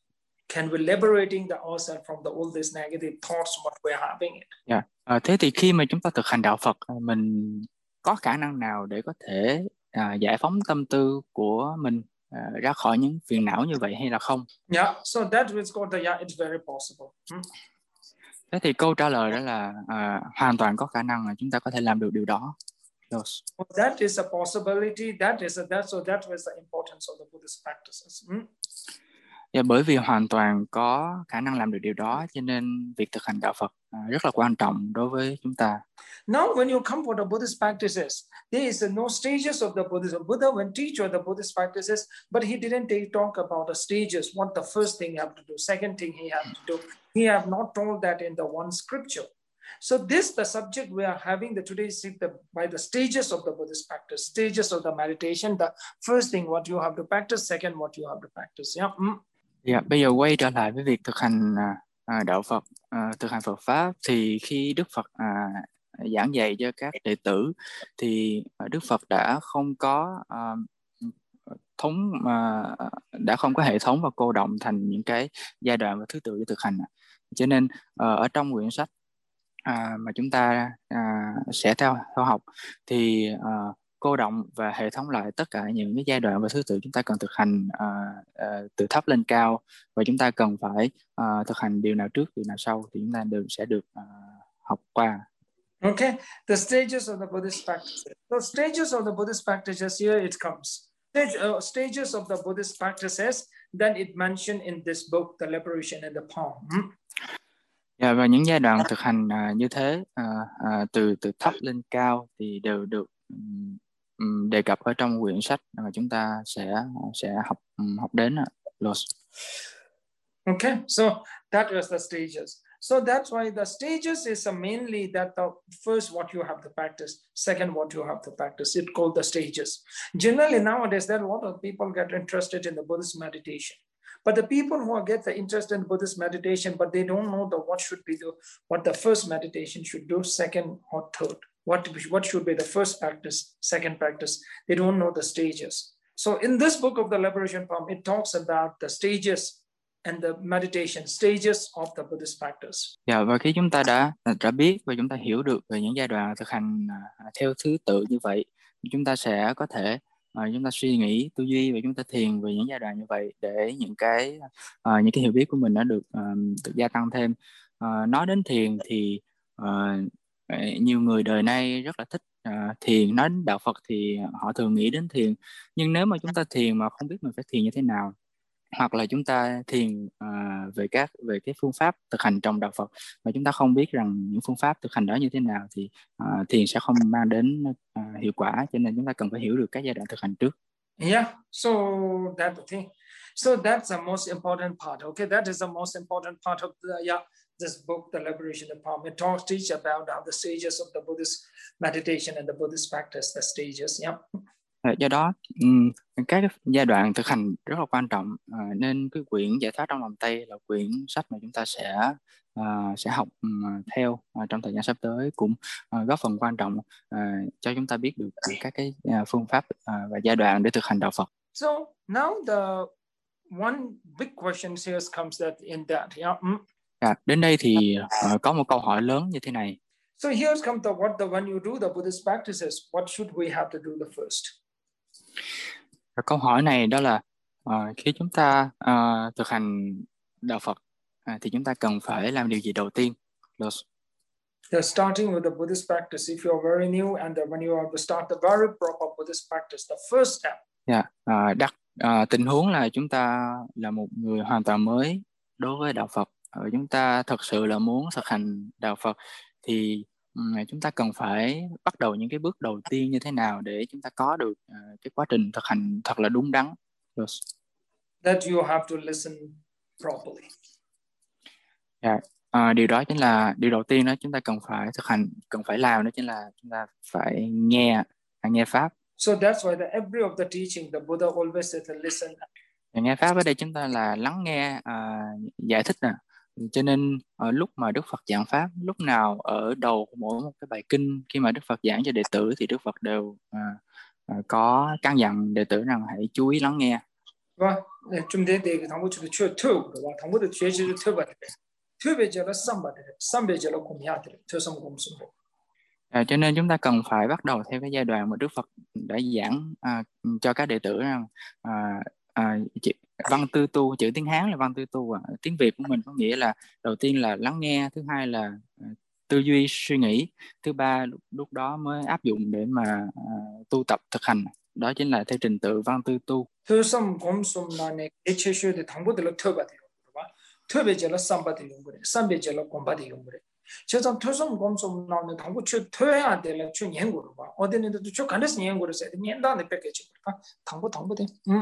can we liberating the ourselves from the all these negative thoughts what we're having it. Yeah. À, thế thì khi mà chúng ta thực hành đạo Phật, mình có khả năng nào để có thể à, giải phóng tâm tư của mình à, ra khỏi những phiền não như vậy hay là không? Yeah, so that is called the yeah, it's very possible. Hmm? Thế thì câu trả lời đó là à, hoàn toàn có khả năng là chúng ta có thể làm được điều đó. Yes. Well, that is a possibility. That is a, that so that was the importance of the Buddhist practices. Hmm? Yeah, bởi vì hoàn toàn có khả năng làm được điều đó, cho nên việc thực hành đạo Phật à, rất là quan trọng đối với chúng ta. Now, when you come for the Buddhist practices, there is no stages of the Buddhism. Buddha when teach you the Buddhist practices, but he didn't talk about the stages. What the first thing you have to do, second thing he had to do. He have not told that in the one scripture. So this the subject we are having the today is the by the stages of the Buddhist practice, stages of the meditation. The first thing what you have to practice, second what you have to practice. Yeah. Mm. Yeah, bây giờ quay trở lại với việc thực hành à, đạo Phật, à, thực hành Phật pháp, thì khi Đức Phật à, giảng dạy cho các đệ tử thì Đức Phật đã không có à, thống mà đã không có hệ thống và cô đọng thành những cái giai đoạn và thứ tự để thực hành. Cho nên à, ở trong quyển sách à, mà chúng ta à, sẽ theo theo học thì à, cô đọng và hệ thống lại tất cả những cái giai đoạn và thứ tự chúng ta cần thực hành à, à, từ thấp lên cao, và chúng ta cần phải à, thực hành điều nào trước điều nào sau thì chúng ta đều sẽ được à, học qua. Okay, the stages of the Buddhist practices. The stages of the Buddhist practices, here it comes. Stage, uh, stages of the Buddhist practices, then it mentioned in this book, The Liberation in the Palm. Hmm? Yeah, và những giai đoạn thực hành à, như thế à, à, từ từ thấp lên cao thì đều được um, đề cập ở trong quyển sách mà chúng ta sẽ sẽ học um, học đến. Los. Okay, so that was the stages. So that's why the stages is uh, mainly that the first what you have to practice, second what you have to practice. It's called the stages. Generally nowadays there are a lot of people get interested in the Buddhist meditation. But the people who get the interest in Buddhist meditation, but they don't know the what should be the what the first meditation should do, second or third. What, what should be the first practice, second practice. They don't know the stages. So in this book of the Liberation Palm, it talks about the stages and the meditation stages of the Buddhist practice. Dạ, và khi chúng ta đã đã biết và chúng ta hiểu được về những giai đoạn thực hành theo thứ tự như vậy, chúng ta sẽ có thể uh, chúng ta suy nghĩ, tư duy và chúng ta thiền về những giai đoạn như vậy để những cái uh, những cái hiểu biết của mình nó được uh, được gia tăng thêm. Uh, nói đến thiền thì uh, nhiều người đời nay rất là thích uh, thiền. Nói đến đạo Phật thì họ thường nghĩ đến thiền, nhưng nếu mà chúng ta thiền mà không biết mình phải thiền như thế nào, hoặc là chúng ta thiền uh, về các về cái phương pháp thực hành trong đạo Phật mà chúng ta không biết rằng những phương pháp thực hành đó như thế nào thì uh, thiền sẽ không mang đến uh, hiệu quả. Cho nên chúng ta cần phải hiểu được các giai đoạn thực hành trước. Yeah, so that's the thing. So that's the most important part. Okay, that is the most important part of the yeah this book, The Liberation of Palm. It talks teach about how the stages of the Buddhist meditation and the Buddhist practice, the stages. Yeah. Do đó um, các giai đoạn thực hành rất là quan trọng, uh, nên cái quyển Giải thoát trong lòng Tây là quyển sách mà chúng ta sẽ uh, sẽ học um, theo uh, trong thời gian sắp tới, cũng uh, góp phần quan trọng uh, cho chúng ta biết được uh, các cái uh, phương pháp uh, và giai đoạn để thực hành đạo Phật. So now the one big question here comes that in that yeah. Mm. À, đến đây thì uh, có một câu hỏi lớn như thế này. So here's come the what the when you do the Buddhist practices, what should we have to do the first? Và câu hỏi này đó là uh, khi chúng ta uh, thực hành đạo Phật uh, thì chúng ta cần phải làm điều gì đầu tiên? Los. You're starting with the Buddhist practice. If you're very new and when you have to start the very proper Buddhist practice, the first step. Yeah, uh, đặt uh, tình huống là chúng ta là một người hoàn toàn mới đối với đạo Phật và chúng ta thật sự là muốn thực hành đạo Phật thì um, chúng ta cần phải bắt đầu những cái bước đầu tiên như thế nào để chúng ta có được uh, cái quá trình thực hành thật là đúng đắn. Yes. That you have to listen properly. Yeah. Uh, điều đó chính là điều đầu tiên đó chúng ta cần phải thực hành, cần phải làm đó chính là chúng ta phải nghe nghe pháp. So that's why the every of the teaching the Buddha always said to listen. Nghe pháp ở đây chúng ta là lắng nghe, uh, giải thích nè. Cho nên uh, lúc mà Đức Phật giảng pháp, lúc nào ở đầu của mỗi một cái bài kinh khi mà Đức Phật giảng cho đệ tử thì Đức Phật đều uh, uh, có căn dặn đệ tử rằng hãy chú ý lắng nghe. Vâng, 좀 돼, 돼. 당부치도 추, 투, 와, 당부도 죄지를 투바들. 투베절로 삼바들, 삼베절로 공야들, 투섬 공수보. À, cho nên chúng ta cần phải bắt đầu theo cái giai đoạn mà Đức Phật đã giảng à, cho các đệ tử rằng à, à, chữ, văn tư tu, chữ tiếng Hán là văn tư tu, à. Tiếng Việt của mình có nghĩa là đầu tiên là lắng nghe, thứ hai là à, tư duy suy nghĩ, thứ ba lúc, lúc đó mới áp dụng để mà à, tu tập thực hành. Đó chính là theo trình tự văn tư tu. 투섬 공수나네 에체쇼의 당부들로 투바들. 투베절로 삼바들 용거래. 삼베절로 공바들 용거래. 제가 투섬 공수 나오는 당부 추 토해야 될 추 연구로 봐. 어디는도 추 간에서 연구를 써야 돼. 년단에 뺏겨지. 당부 당부돼. 음.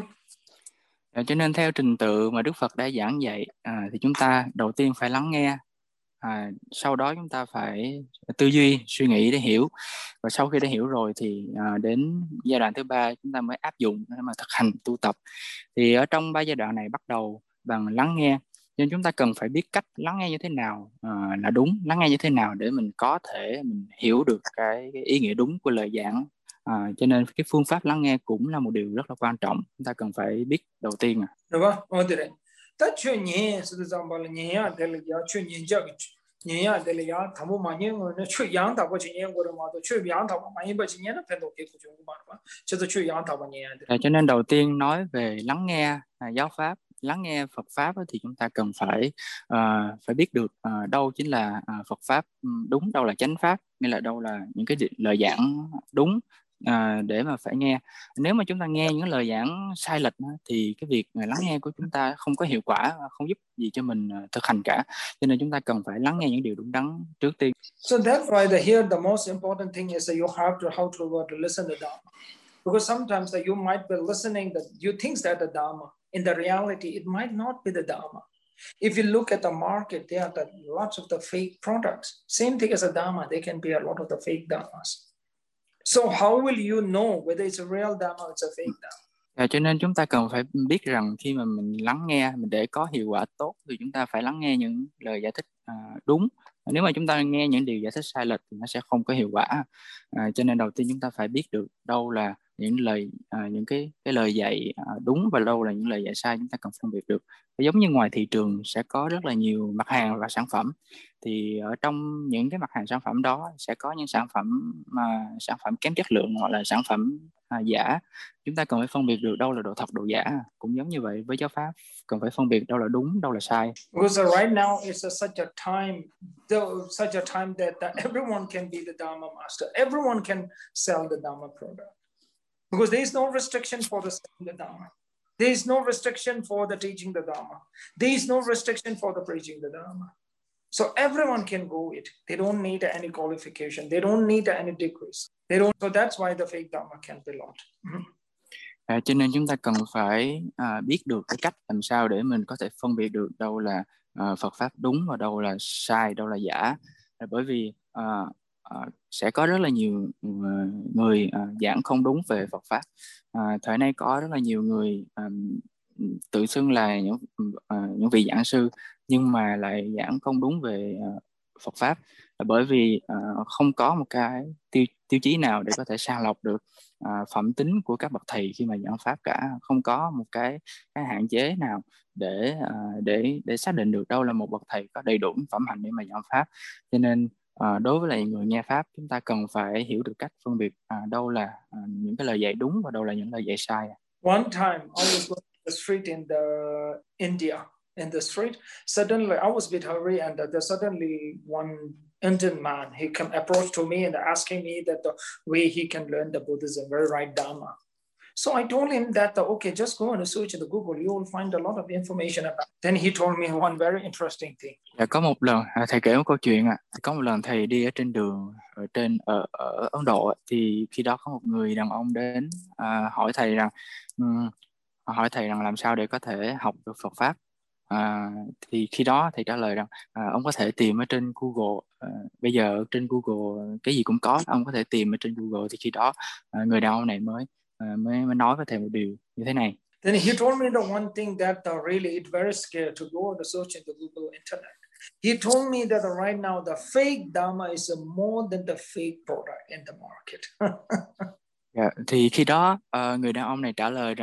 À, cho nên theo trình tự mà Đức Phật đã giảng dạy à, thì chúng ta đầu tiên phải lắng nghe, à, sau đó chúng ta phải tư duy suy nghĩ để hiểu, và sau khi đã hiểu rồi thì à, đến giai đoạn thứ ba chúng ta mới áp dụng để mà thực hành tu tập. Thì ở trong ba giai đoạn này bắt đầu bằng lắng nghe, nên chúng ta cần phải biết cách lắng nghe như thế nào à, là đúng, lắng nghe như thế nào để mình có thể mình hiểu được cái, cái ý nghĩa đúng của lời giảng. À, cho nên cái phương pháp lắng nghe cũng là một điều rất là quan trọng, chúng ta cần phải biết đầu tiên. À. Đúng không? 어디래? 다 추니 스드잠발 니야 델리야 추니 저기 니야 델리야 담보 많이 거는 추양다고 진행 거를 마도 추양다고 많이 버지냐는 팬도 계속 좀 말아. 저도 추양다고 니야. À, cho nên đầu tiên nói về lắng nghe à, giáo pháp, lắng nghe Phật pháp ấy, thì chúng ta cần phải à, phải biết được à, đâu chính là à, Phật pháp đúng, đâu là chánh pháp, nghĩa là đâu là những cái lời giảng đúng à, để mà phải nghe. Nếu mà chúng ta nghe những lời giảng sai lệch thì cái việc lắng nghe của chúng ta không có hiệu quả, không giúp gì cho mình thực hành cả. Cho nên chúng ta cần phải lắng nghe những điều đúng đắn trước tiên. So that's why the here the most important thing is that you have to how to, to listen to Dharma. Because sometimes that you might be listening that you think that the Dharma, in the reality it might not be the Dharma. If you look at the market, there are the, lots of the fake products. Same thing as a Dharma, there can be a lot of the fake Dharmas. So how will you know whether it's a real Dharma or it's a fake Dharma? À, cho nên chúng ta cần phải biết rằng khi mà mình lắng nghe, mình để có hiệu quả tốt thì chúng ta phải lắng nghe những lời giải thích à, đúng. Nếu mà chúng ta nghe những điều giải thích sai lệch thì nó sẽ không có hiệu quả. À, cho nên đầu tiên chúng ta phải biết được đâu là những lời à, những cái cái lời dạy à, đúng và đâu là những lời dạy sai, chúng ta cần phân biệt được. Giống như ngoài thị trường sẽ có rất là nhiều mặt hàng và sản phẩm, thì ở trong những cái mặt hàng sản phẩm đó sẽ có những sản phẩm mà sản phẩm kém chất lượng hoặc là sản phẩm à, giả. Chúng ta cần phải phân biệt được đâu là độ thật độ giả. Cũng giống như vậy với giáo pháp, cần phải phân biệt đâu là đúng, đâu là sai. Because right now it's a, such a time, the, such a time that, that everyone can be the Dharma master. Everyone can sell the Dharma product. Because there is no restriction for the selling the Dharma. There is no restriction for the teaching the Dharma. There is no restriction for the preaching the Dharma. So everyone can go it. They don't need any qualification. They don't need any degrees. They don't. So that's why the fake Dharma can be launched. Mm-hmm. À, cho nên chúng ta cần phải à, biết được cái cách làm sao để mình có thể phân biệt được đâu là à, Phật pháp đúng và đâu là sai, đâu là giả. À, bởi vì à, à, sẽ có rất là nhiều người à, giảng không đúng về Phật pháp. À, thời nay có rất là nhiều người à, tự xưng là những à, những vị giảng sư nhưng mà lại giảng không đúng về à, Phật pháp, là bởi vì à, không có một cái tiêu tiêu chí nào để có thể sàng lọc được à, phẩm tính của các bậc thầy khi mà giảng pháp cả, không có một cái cái hạn chế nào để à, để để xác định được đâu là một bậc thầy có đầy đủ phẩm hạnh để mà giảng pháp. Cho nên à, đối với lại người nghe pháp, chúng ta cần phải hiểu được cách phân biệt à, đâu là à, những cái lời dạy đúng và đâu là những lời dạy sai. One time I was going to the street in the India. In the street, suddenly I was a bit hurry, and uh, suddenly one Indian man, he come approached to me and asking me that the way he can learn the Buddhism, very right Dharma. So I told him that, uh, okay, just go and search in the Google, you will find a lot of information about it. Then he told me one very interesting thing. Dạ, có một lần thầy kể một câu chuyện ạ. À. Có một lần thầy đi ở trên đường ở trên ở, ở Ấn Độ, thì khi đó có một người đàn ông đến à, hỏi thầy rằng um, hỏi thầy rằng làm sao để có thể học được Phật pháp. À, thì khi đó thầy trả lời rằng à, ông có thể tìm ở trên Google. À, bây giờ trên Google cái gì cũng có, ông có thể tìm ở trên Google. Thì khi đó à, người đàn ông này mới à, mới mới nói với thầy một điều như thế này. Then he told me the one thing that uh, really it's very scary to go and search into Google internet. He told me that uh, right now the fake Dharma is uh, more than the fake product in the market. Yeah, thì khi đó uh, người đàn ông này trả lời rằng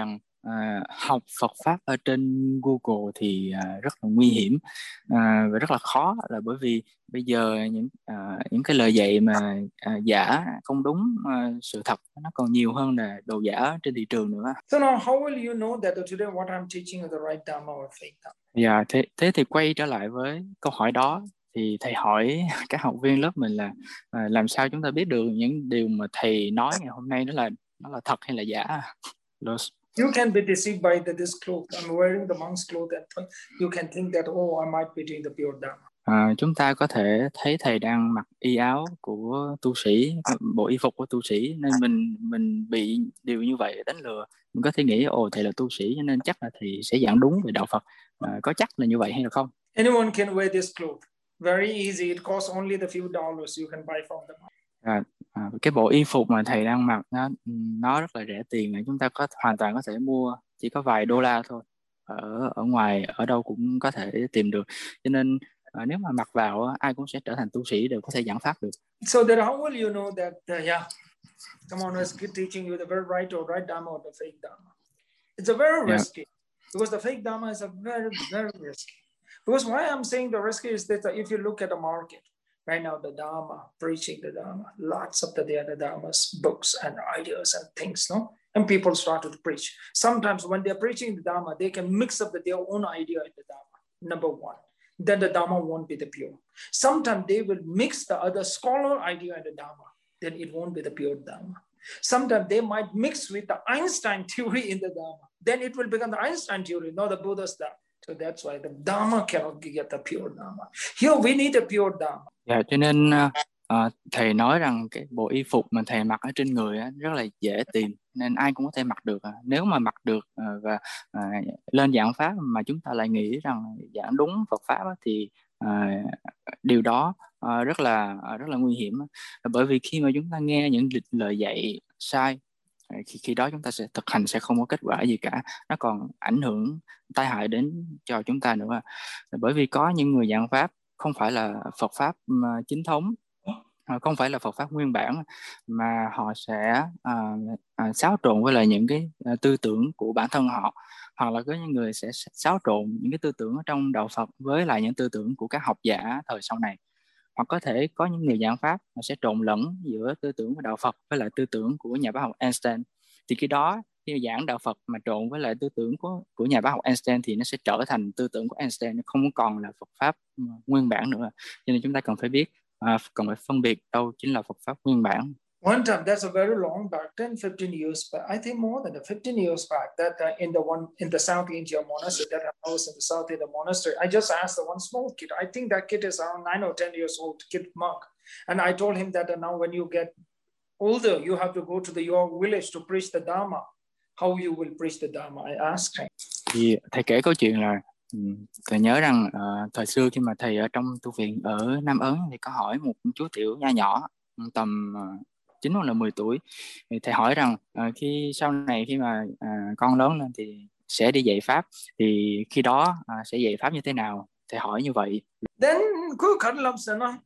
à, học Phật pháp ở trên Google thì à, rất là nguy hiểm à, và rất là khó, là bởi vì bây giờ những à, những cái lời dạy mà à, giả không đúng à, sự thật nó còn nhiều hơn là đồ giả trên thị trường nữa. So now how will you know that today what I'm teaching is the right Dharma or fake Dharma? Dạ, thế thế thì quay trở lại với câu hỏi đó, thì thầy hỏi các học viên lớp mình là à, làm sao chúng ta biết được những điều mà thầy nói ngày hôm nay nó là nó là thật hay là giả? Los. You can be deceived by the, this cloth. I'm wearing the monk's cloth, and you can think that, oh, I might be doing the pure Dharma. À, chúng ta có thể thấy thầy đang mặc y áo của tu sĩ, bộ y phục của tu sĩ, nên mình mình bị điều như vậy đánh lừa. Mình có thể nghĩ ồ thầy là tu sĩ cho nên chắc là thầy sẽ giảng đúng về đạo Phật. À, có chắc là như vậy hay là không? Anyone can wear this cloth. Very easy. It costs only the few dollars. You can buy from them. À, à, cái bộ y phục mà thầy đang mặc nó nó rất là rẻ tiền, mà chúng ta có hoàn toàn có thể mua chỉ có vài đô la thôi, ở ở ngoài ở đâu cũng có thể tìm được. Cho nên à, nếu mà mặc vào ai cũng sẽ trở thành tu sĩ, đều có thể giảng pháp được. So that how will you know that uh, yeah, someone is teaching you the very right or right Dharma or the fake Dharma? It's a very Yeah. risky, because the fake Dharma is a very very risky. Because why I'm saying the risky is that if you look at the market right now, the Dharma, preaching the Dharma, lots of the, the other Dharmas, books and ideas and things, no? And people started to preach. Sometimes when they're preaching the Dharma, they can mix up with their own idea in the Dharma, number one. Then the Dharma won't be the pure. Sometimes they will mix the other scholar idea in the Dharma, then it won't be the pure Dharma. Sometimes they might mix with the Einstein theory in the Dharma, then it will become the Einstein theory, not the Buddha's Dharma. So that's why the Dharma cannot get the pure Dharma. Here we need a pure Dharma. Dạ, cho nên uh, thầy nói rằng cái bộ y phục mà thầy mặc ở trên người á, rất là dễ tìm, nên ai cũng có thể mặc được. Nếu mà mặc được uh, và uh, lên giảng pháp mà chúng ta lại nghĩ rằng giảng đúng Phật pháp á, thì uh, điều đó uh, rất là uh, rất là nguy hiểm. Bởi vì khi mà chúng ta nghe những lời dạy sai, khi khi đó chúng ta sẽ thực hành sẽ không có kết quả gì cả, nó còn ảnh hưởng tai hại đến cho chúng ta nữa. Bởi vì có những người giảng pháp không phải là Phật pháp chính thống, không phải là Phật pháp nguyên bản, mà họ sẽ à, à, xáo trộn với lại những cái à, tư tưởng của bản thân họ, hoặc là có những người sẽ xáo trộn những cái tư tưởng ở trong đạo Phật với lại những tư tưởng của các học giả thời sau này. Hoặc có thể có những người giảng pháp mà sẽ trộn lẫn giữa tư tưởng của đạo Phật với lại tư tưởng của nhà bác học Einstein. Thì khi đó khi mà giảng đạo Phật mà trộn với lại tư tưởng của của nhà bác học Einstein thì nó sẽ trở thành tư tưởng của Einstein, nó không còn là Phật pháp nguyên bản nữa. Cho nên chúng ta cần phải biết, à, cần phải phân biệt đâu chính là Phật pháp nguyên bản. One time, that's a very long back, ten, fifteen years back. I think more than fifteen years back, that uh, in the one in the South India monastery that I was in the South India monastery, I just asked the one small kid. I think that kid is around nine or ten years old, kid monk, and I told him that uh, now when you get older, you have to go to the your village to preach the Dharma. How you will preach the Dharma? I asked him. Thì thầy kể câu chuyện là thầy nhớ rằng uh, thời xưa khi mà thầy ở trong tu viện ở Nam Ấn thì có hỏi một chú tiểu nho nhỏ tầm uh, chín hoặc là mười tuổi, thì thầy hỏi rằng uh, khi sau này khi mà uh, con lớn lên thì sẽ đi dạy pháp, thì khi đó uh, sẽ dạy pháp như thế nào? Thầy hỏi như vậy. Then cứ khẩn lâm sẽ nói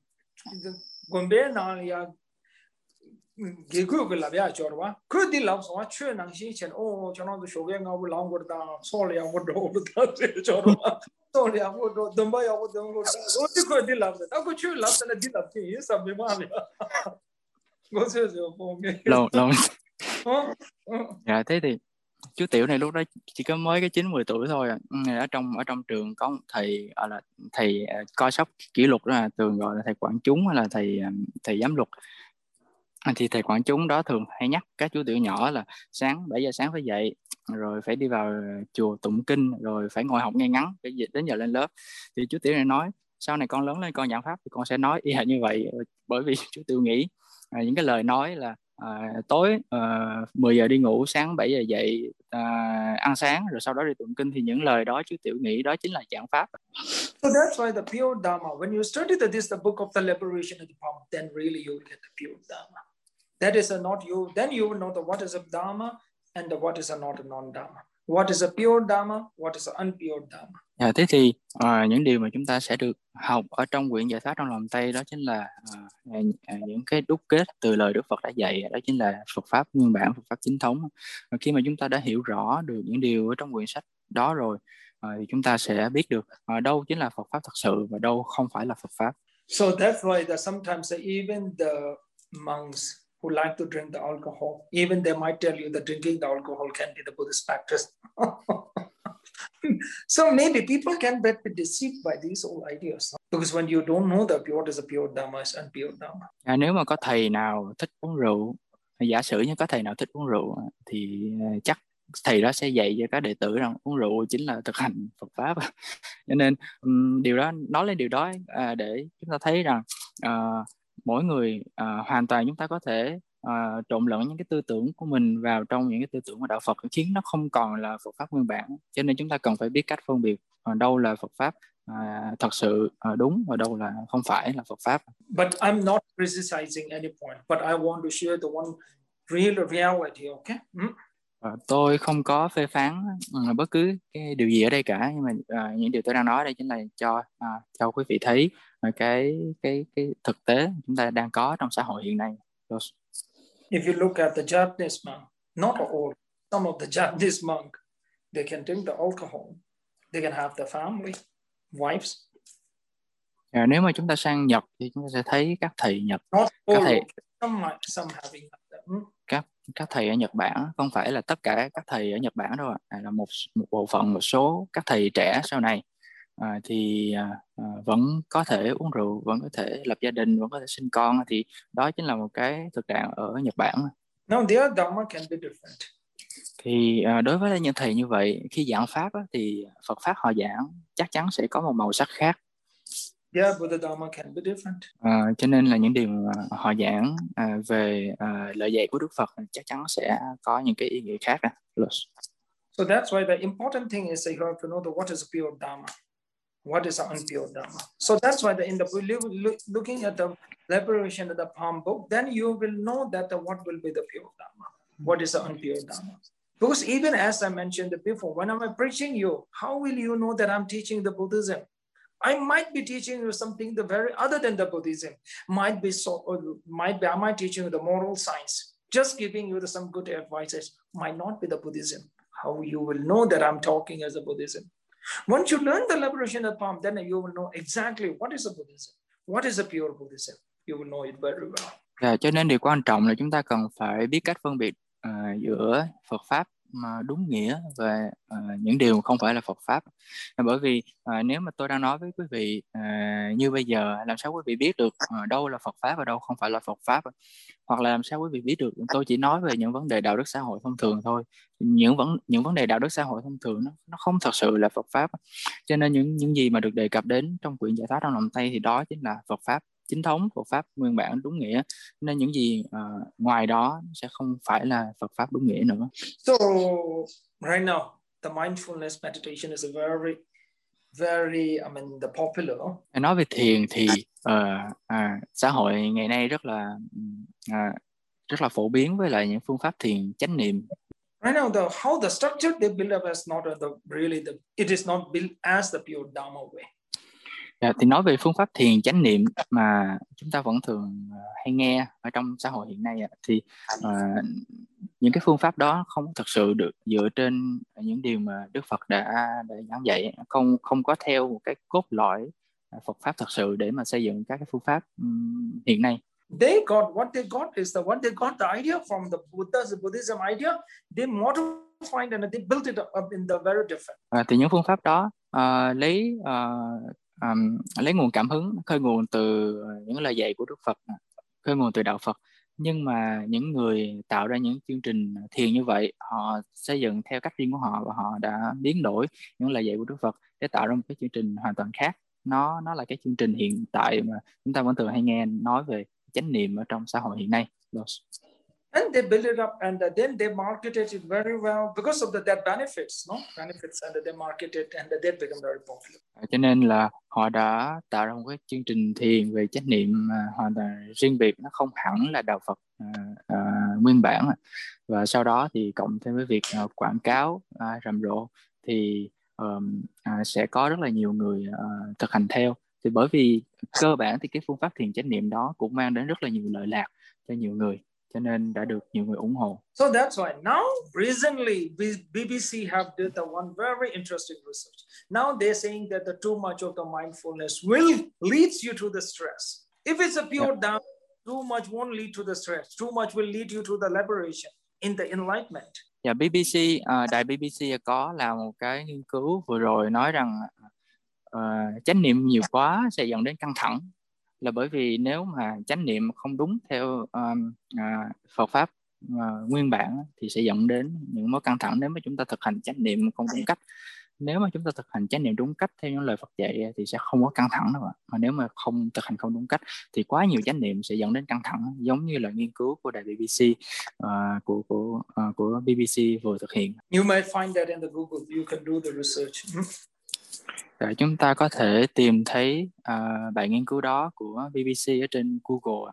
còn bé nào ya cái cứ cái là bé cho rồi cứ đi làm sao chuyện năng sĩ chuyện ô cho nó số cái ngầu lòng của ta số liệu của đồ của ta cho rồi số liệu của đồ đâm bay của đồ của ô thì cứ đi làm đó cứ chuyện làm là đi làm thì sao mới mà có sự sự phong cái lâu lâu dạ thế thì chú tiểu này lúc đó chỉ có mới cái chín mười tuổi thôi. Ở trong ở trong trường có một thầy gọi là thầy coi sóc kỷ luật, đó là thường gọi là thầy quản chúng hay là thầy thầy giám luật. Thì thầy quản chúng đó thường hay nhắc các chú tiểu nhỏ là sáng bảy giờ sáng phải dậy, rồi phải đi vào chùa tụng kinh, rồi phải ngồi học ngay ngắn đến giờ lên lớp. Thì chú tiểu này nói sau này con lớn lên con giảng pháp thì con sẽ nói y hệt như vậy, bởi vì chú tiểu nghĩ à, những cái lời nói là à, tối à, mười giờ đi ngủ, sáng bảy giờ dậy à, ăn sáng, rồi sau đó đi tụng kinh, thì những lời đó chú tiểu nghĩ đó chính là giảng pháp. So that's why the pure Dharma, when you study the, this, the book of the liberation of the palm, then really you will get the pure Dharma. That is a not you, then you will know the what is a Dharma and the what is a not a non-Dharma. What is a pure Dharma? What is an unpure Dharma? À, thế thì à, những điều mà chúng ta sẽ được học ở trong quyển Giải thoát trong lòng Tây đó chính là à, à, những cái đúc kết từ lời Đức Phật đã dạy, đó chính là Phật pháp nguyên bản, Phật pháp chính thống. Và khi mà chúng ta đã hiểu rõ được những điều ở trong quyển sách đó rồi, à, thì chúng ta sẽ biết được à, đâu chính là Phật pháp thật sự và đâu không phải là Phật pháp. So that's why that sometimes even the monks who like to drink the alcohol, even they might tell you that drinking the alcohol can be the Buddhist practice. So maybe people can be deceived by these old ideas, because when you don't know that what is a pure Dhamma is unpure Dhamma. À, nếu mà có thầy nào thích uống rượu, giả sử như có thầy nào thích uống rượu thì chắc thầy đó sẽ dạy cho các đệ tử rằng uống rượu chính là thực hành Phật pháp. Cho nên um, điều đó nói lên điều đó à, để chúng ta thấy rằng uh, mỗi người uh, hoàn toàn chúng ta có thể uh, trộn lẫn những cái tư tưởng của mình vào trong những cái tư tưởng của đạo Phật, khiến nó không còn là Phật pháp nguyên bản. Cho nên chúng ta cần phải biết cách phân biệt uh, đâu là Phật pháp uh, thật sự uh, đúng và đâu là không phải là Phật pháp. But I'm not criticizing any point, but I want to share the one real reality, okay? Mm? Uh, tôi không có phê phán uh, bất cứ cái điều gì ở đây cả, nhưng mà uh, những điều tôi đang nói đây chính là cho uh, cho quý vị thấy uh, cái cái cái thực tế chúng ta đang có trong xã hội hiện nay. If you look at the Japanese monk, not all, some of the Japanese monk, they can drink the alcohol, they can have the family, wives. Uh, nếu mà chúng ta sang Nhật thì chúng ta sẽ thấy các thầy Nhật, Not các all, thầy, some might, some having that. Mm? các các thầy ở Nhật Bản, không phải là tất cả các thầy ở Nhật Bản đâu ạ, là một một bộ phận, một số các thầy trẻ sau này à, thì à, vẫn có thể uống rượu, vẫn có thể lập gia đình, vẫn có thể sinh con, thì đó chính là một cái thực trạng ở Nhật Bản. Now their Dhamma can be different. Thì à, đối với những thầy như vậy, khi giảng pháp á, thì Phật pháp họ giảng chắc chắn sẽ có một màu sắc khác. Yeah, Buddha Dhamma can be different. À, cho nên là những điều mà họ giảng à, về à, lời dạy của Đức Phật chắc chắn sẽ có những cái ý nghĩa khác. À. So that's why the important thing is that you have to know the what is pure Dhamma, what is an unpure Dhamma. So that's why the, in the looking at the Liberation of the Palm book, then you will know that the, what will be the pure Dhamma, what is the unpure Dhamma. Because even as I mentioned before, when I'm preaching you, how will you know that I'm teaching the Buddhism? I might be teaching you something the very other than the Buddhism. Might be so, or might be I might teaching you the moral science. Just giving you the, some good advices might not be the Buddhism. How you will know that I'm talking as a Buddhism? Once you learn the Liberation of the Palm, then you will know exactly what is a Buddhism, what is a pure Buddhism. You will know it very well. Yeah, cho nên điều quan trọng là chúng ta cần phải biết cách phân biệt uh, giữa Phật pháp mà đúng nghĩa và uh, những điều không phải là Phật pháp. Bởi vì uh, nếu mà tôi đang nói với quý vị uh, như bây giờ, làm sao quý vị biết được uh, đâu là Phật pháp và đâu không phải là Phật pháp? Hoặc là làm sao quý vị biết được tôi chỉ nói về những vấn đề đạo đức xã hội thông thường thôi, những vấn những vấn đề đạo đức xã hội thông thường nó nó không thật sự là Phật pháp. Cho nên những những gì mà được đề cập đến trong quyển Giải thoát trong lòng Tây thì đó chính là Phật pháp chính thống, Phật pháp nguyên bản đúng nghĩa. Nên những gì uh, ngoài đó sẽ không phải là Phật pháp đúng nghĩa nữa. So right now the mindfulness meditation is a very very I mean the popular. Nói về thiền thì uh, à, xã hội ngày nay rất là uh, rất là phổ biến với lại những phương pháp thiền chánh niệm. Right now, the how the structure they build up as not the really the it is not built as the pure Dhamma way. Yeah, thì nói về phương pháp thiền chánh niệm mà chúng ta vẫn thường uh, hay nghe ở trong xã hội hiện nay, uh, thì uh, những cái phương pháp đó không thực sự được dựa trên những điều mà Đức Phật đã đã giảng dạy, không không có theo một cái cốt lõi uh, Phật pháp thật sự để mà xây dựng các cái phương pháp um, hiện nay. They got what they got is the what they got the idea from the Buddha's Buddhism idea. They modified and they built it up in the very different. Uh, thì những phương pháp đó uh, lấy uh, Um, lấy nguồn cảm hứng, khơi nguồn từ những lời dạy của Đức Phật, khơi nguồn từ đạo Phật. Nhưng mà những người tạo ra những chương trình thiền như vậy, họ xây dựng theo cách riêng của họ và họ đã biến đổi những lời dạy của Đức Phật để tạo ra một cái chương trình hoàn toàn khác. Nó nó là cái chương trình hiện tại mà chúng ta vẫn thường hay nghe nói về chánh niệm ở trong xã hội hiện nay. And they build it up and then they marketed it very well because of the that benefits, no benefits, and they market it and they become very popular. Cho nên là họ đã tạo ra một cái chương trình thiền về chánh niệm uh, hoàn toàn riêng biệt, nó không hẳn là đạo Phật uh, uh, nguyên bản, và sau đó thì cộng thêm với việc uh, quảng cáo uh, rầm rộ thì um, uh, sẽ có rất là nhiều người uh, thực hành theo. Thì bởi vì cơ bản thì cái phương pháp thiền chánh niệm đó cũng mang đến rất là nhiều lợi lạc cho nhiều người, cho nên đã được nhiều người ủng hộ. So that's why now recently B B C have did the one very interesting research. Now they're saying that the too much of the mindfulness will leads you to the stress. If it's a pure yeah. Dharma, too much won't lead to the stress. Too much will lead you to the liberation in the enlightenment. Dạ, B B C, uh, đài B B C có làm một cái nghiên cứu vừa rồi nói rằng uh, chánh niệm nhiều quá sẽ dẫn đến căng thẳng, là bởi vì nếu mà chánh niệm không đúng theo um, uh, Phật pháp uh, nguyên bản thì sẽ dẫn đến những mối căng thẳng nếu mà chúng ta thực hành chánh niệm không đúng cách. Nếu mà chúng ta thực hành chánh niệm đúng cách theo những lời Phật dạy thì sẽ không có căng thẳng đâu ạ. Mà nếu mà không thực hành không đúng cách thì quá nhiều chánh niệm sẽ dẫn đến căng thẳng, giống như là nghiên cứu của đài B B C uh, của của uh, của B B C vừa thực hiện. You might find that in the Google. You can do the research. Rồi, chúng ta có thể tìm thấy uh, bài nghiên cứu đó của B B C ở trên Google.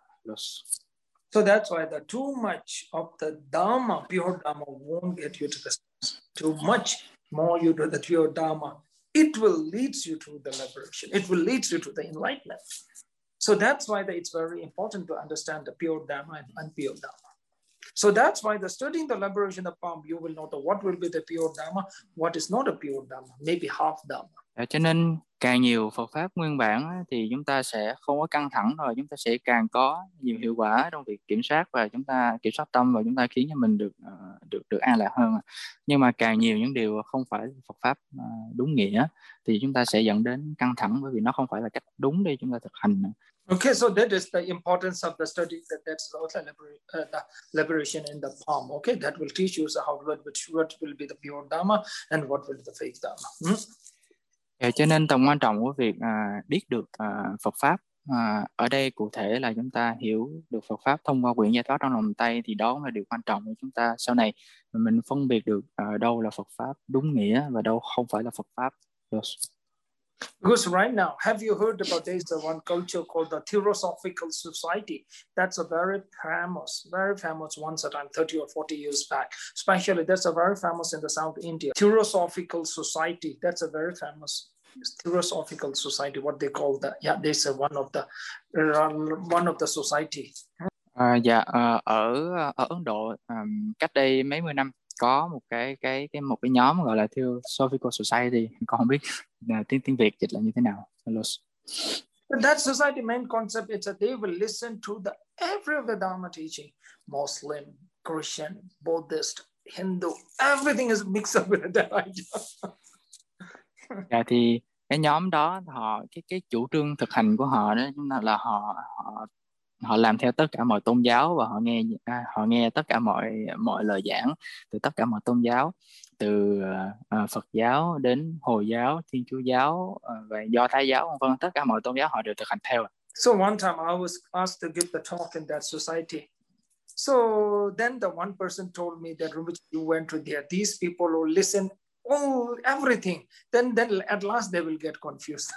So that's why the too much of the Dharma, pure Dharma, won't get you to the stress. Too much more you do the pure Dharma, it will lead you to the liberation. It will lead you to the enlightenment. So that's why it's very important to understand the pure Dharma and unpure Dharma. So that's why the studying the liberation of palm, you will know the, what will be the pure Dharma, what is not a pure Dharma, maybe half Dharma. À, cho nên càng nhiều Phật pháp nguyên bản thì chúng ta sẽ không có căng thẳng rồi, chúng ta sẽ càng có nhiều hiệu quả trong việc kiểm soát và chúng ta kiểm soát tâm, và chúng ta khiến cho mình được uh, được được an lạc hơn. Nhưng mà càng nhiều những điều không phải Phật pháp uh, đúng nghĩa thì chúng ta sẽ dẫn đến căng thẳng, bởi vì nó không phải là cách đúng để chúng ta thực hành. Okay, so that is the importance of the study. That that's also libera- uh, the liberation in the palm. Okay, that will teach you how what, what will be the pure Dharma and what will be the fake Dharma. Hmm? Yeah, cho nên tầm quan trọng của việc à, biết được à, Phật pháp à, ở đây cụ thể là chúng ta hiểu được Phật pháp thông qua quyển Giải thoát trong lòng tay, thì đó là điều quan trọng của chúng ta sau này mình phân biệt được à, đâu là Phật pháp đúng nghĩa và đâu không phải là Phật pháp. Yes. Because right now, have you heard about there's the one culture called the Theosophical Society? That's a very famous, very famous once a time, thirty or forty years back. Especially, that's a very famous in the South India. Theosophical Society, that's a very famous Theosophical Society, what they call the, yeah, there's a one of the, uh, one of the society. À, dạ, à, ở ở Ấn Độ um, cách đây mấy mươi năm có một cái cái cái một cái nhóm gọi là Theosophical Society, con không biết uh, tiếng tiếng Việt dịch là như thế nào. Hello. That society main concept is that they will listen to the every of the Dharma teaching, Muslim, Christian, Buddhist, Hindu, everything is mixed up with that idea. Dạ, thì cái nhóm đó họ cái cái chủ trương thực hành của họ đó chúng ta là họ họ họ làm theo tất cả mọi tôn giáo, và họ nghe à, họ nghe tất cả mọi mọi lời giảng từ tất cả mọi tôn giáo, từ uh, Phật giáo đến Hồi giáo, Thiên Chúa giáo uh, và Do Thái giáo, vân vân, tất cả mọi tôn giáo họ đều thực hành theo. So one time I was asked to give the talk in that society. So then the one person told me that when you went to there, these people will listen all everything. Then then at last they will get confused.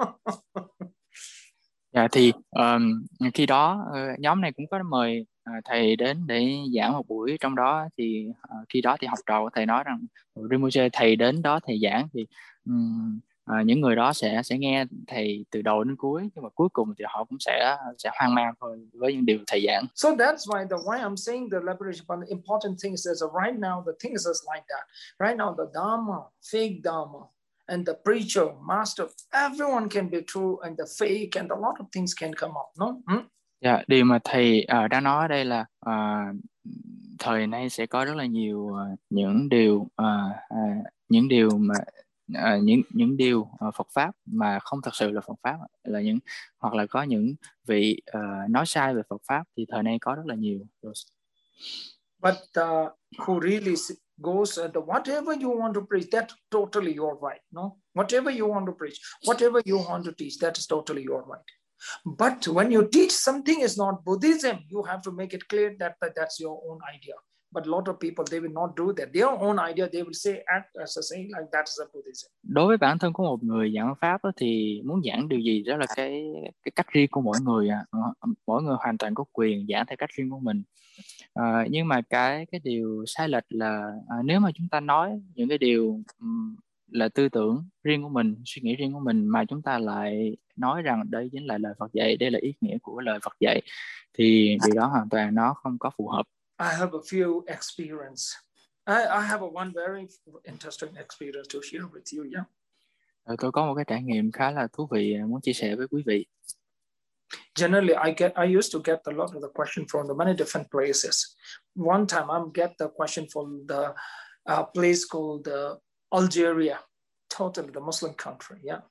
Dạ, thì um, khi đó uh, nhóm này cũng có mời uh, thầy đến để giảng một buổi, trong đó thì uh, khi đó thì học trò của thầy nói rằng Rinpoche, thầy đến đó thầy giảng thì um, uh, những người đó sẽ sẽ nghe thầy từ đầu đến cuối, nhưng mà cuối cùng thì họ cũng sẽ sẽ hoang mang thôi với những điều thầy giảng. So that's why the why I'm saying the liberation, but the important thing is that right now the thing is like that. Right now the Dharma, fake Dharma, and the preacher, master, everyone can be true, and the fake, and a lot of things can come up, no? Hmm? Yeah, điều mà thầy uh, đang nói ở đây là uh, thời nay sẽ có rất là nhiều uh, những điều uh, uh, những điều mà uh, những những điều uh, Phật pháp mà không thật sự là Phật pháp, là những hoặc là có những vị uh, nói sai về Phật pháp, thì thời nay có rất là nhiều. But uh, who really goes and whatever you want to preach, that's totally your right, no? Whatever you want to preach, whatever you want to teach, that is totally your right. But when you teach something is not Buddhism, you have to make it clear that, that that's your own idea. But a lot of people, they will not do that. Their own idea, they will say, act as a saying like that is a Buddhism. Đối với bản thân của một người giảng pháp đó, thì muốn giảng điều gì đó là cái cái cách riêng của mỗi người à. Mỗi người hoàn toàn có quyền giảng theo cách riêng của mình. À, nhưng mà cái cái điều sai lệch là à, nếu mà chúng ta nói những cái điều um, là tư tưởng riêng của mình, suy nghĩ riêng của mình, mà chúng ta lại nói rằng đây chính là lời Phật dạy, đây là ý nghĩa của lời Phật dạy, thì điều đó hoàn toàn nó không có phù hợp. I have a few experience. I, I have a one very interesting experience to share with you. Yeah. Rồi tôi có một cái trải nghiệm khá là thú vị muốn chia sẻ với quý vị. Generally, I get I used to get a lot of the question from the many different places. One time, I get the question from the uh, place called uh, Algeria, totally the Muslim country. Yeah.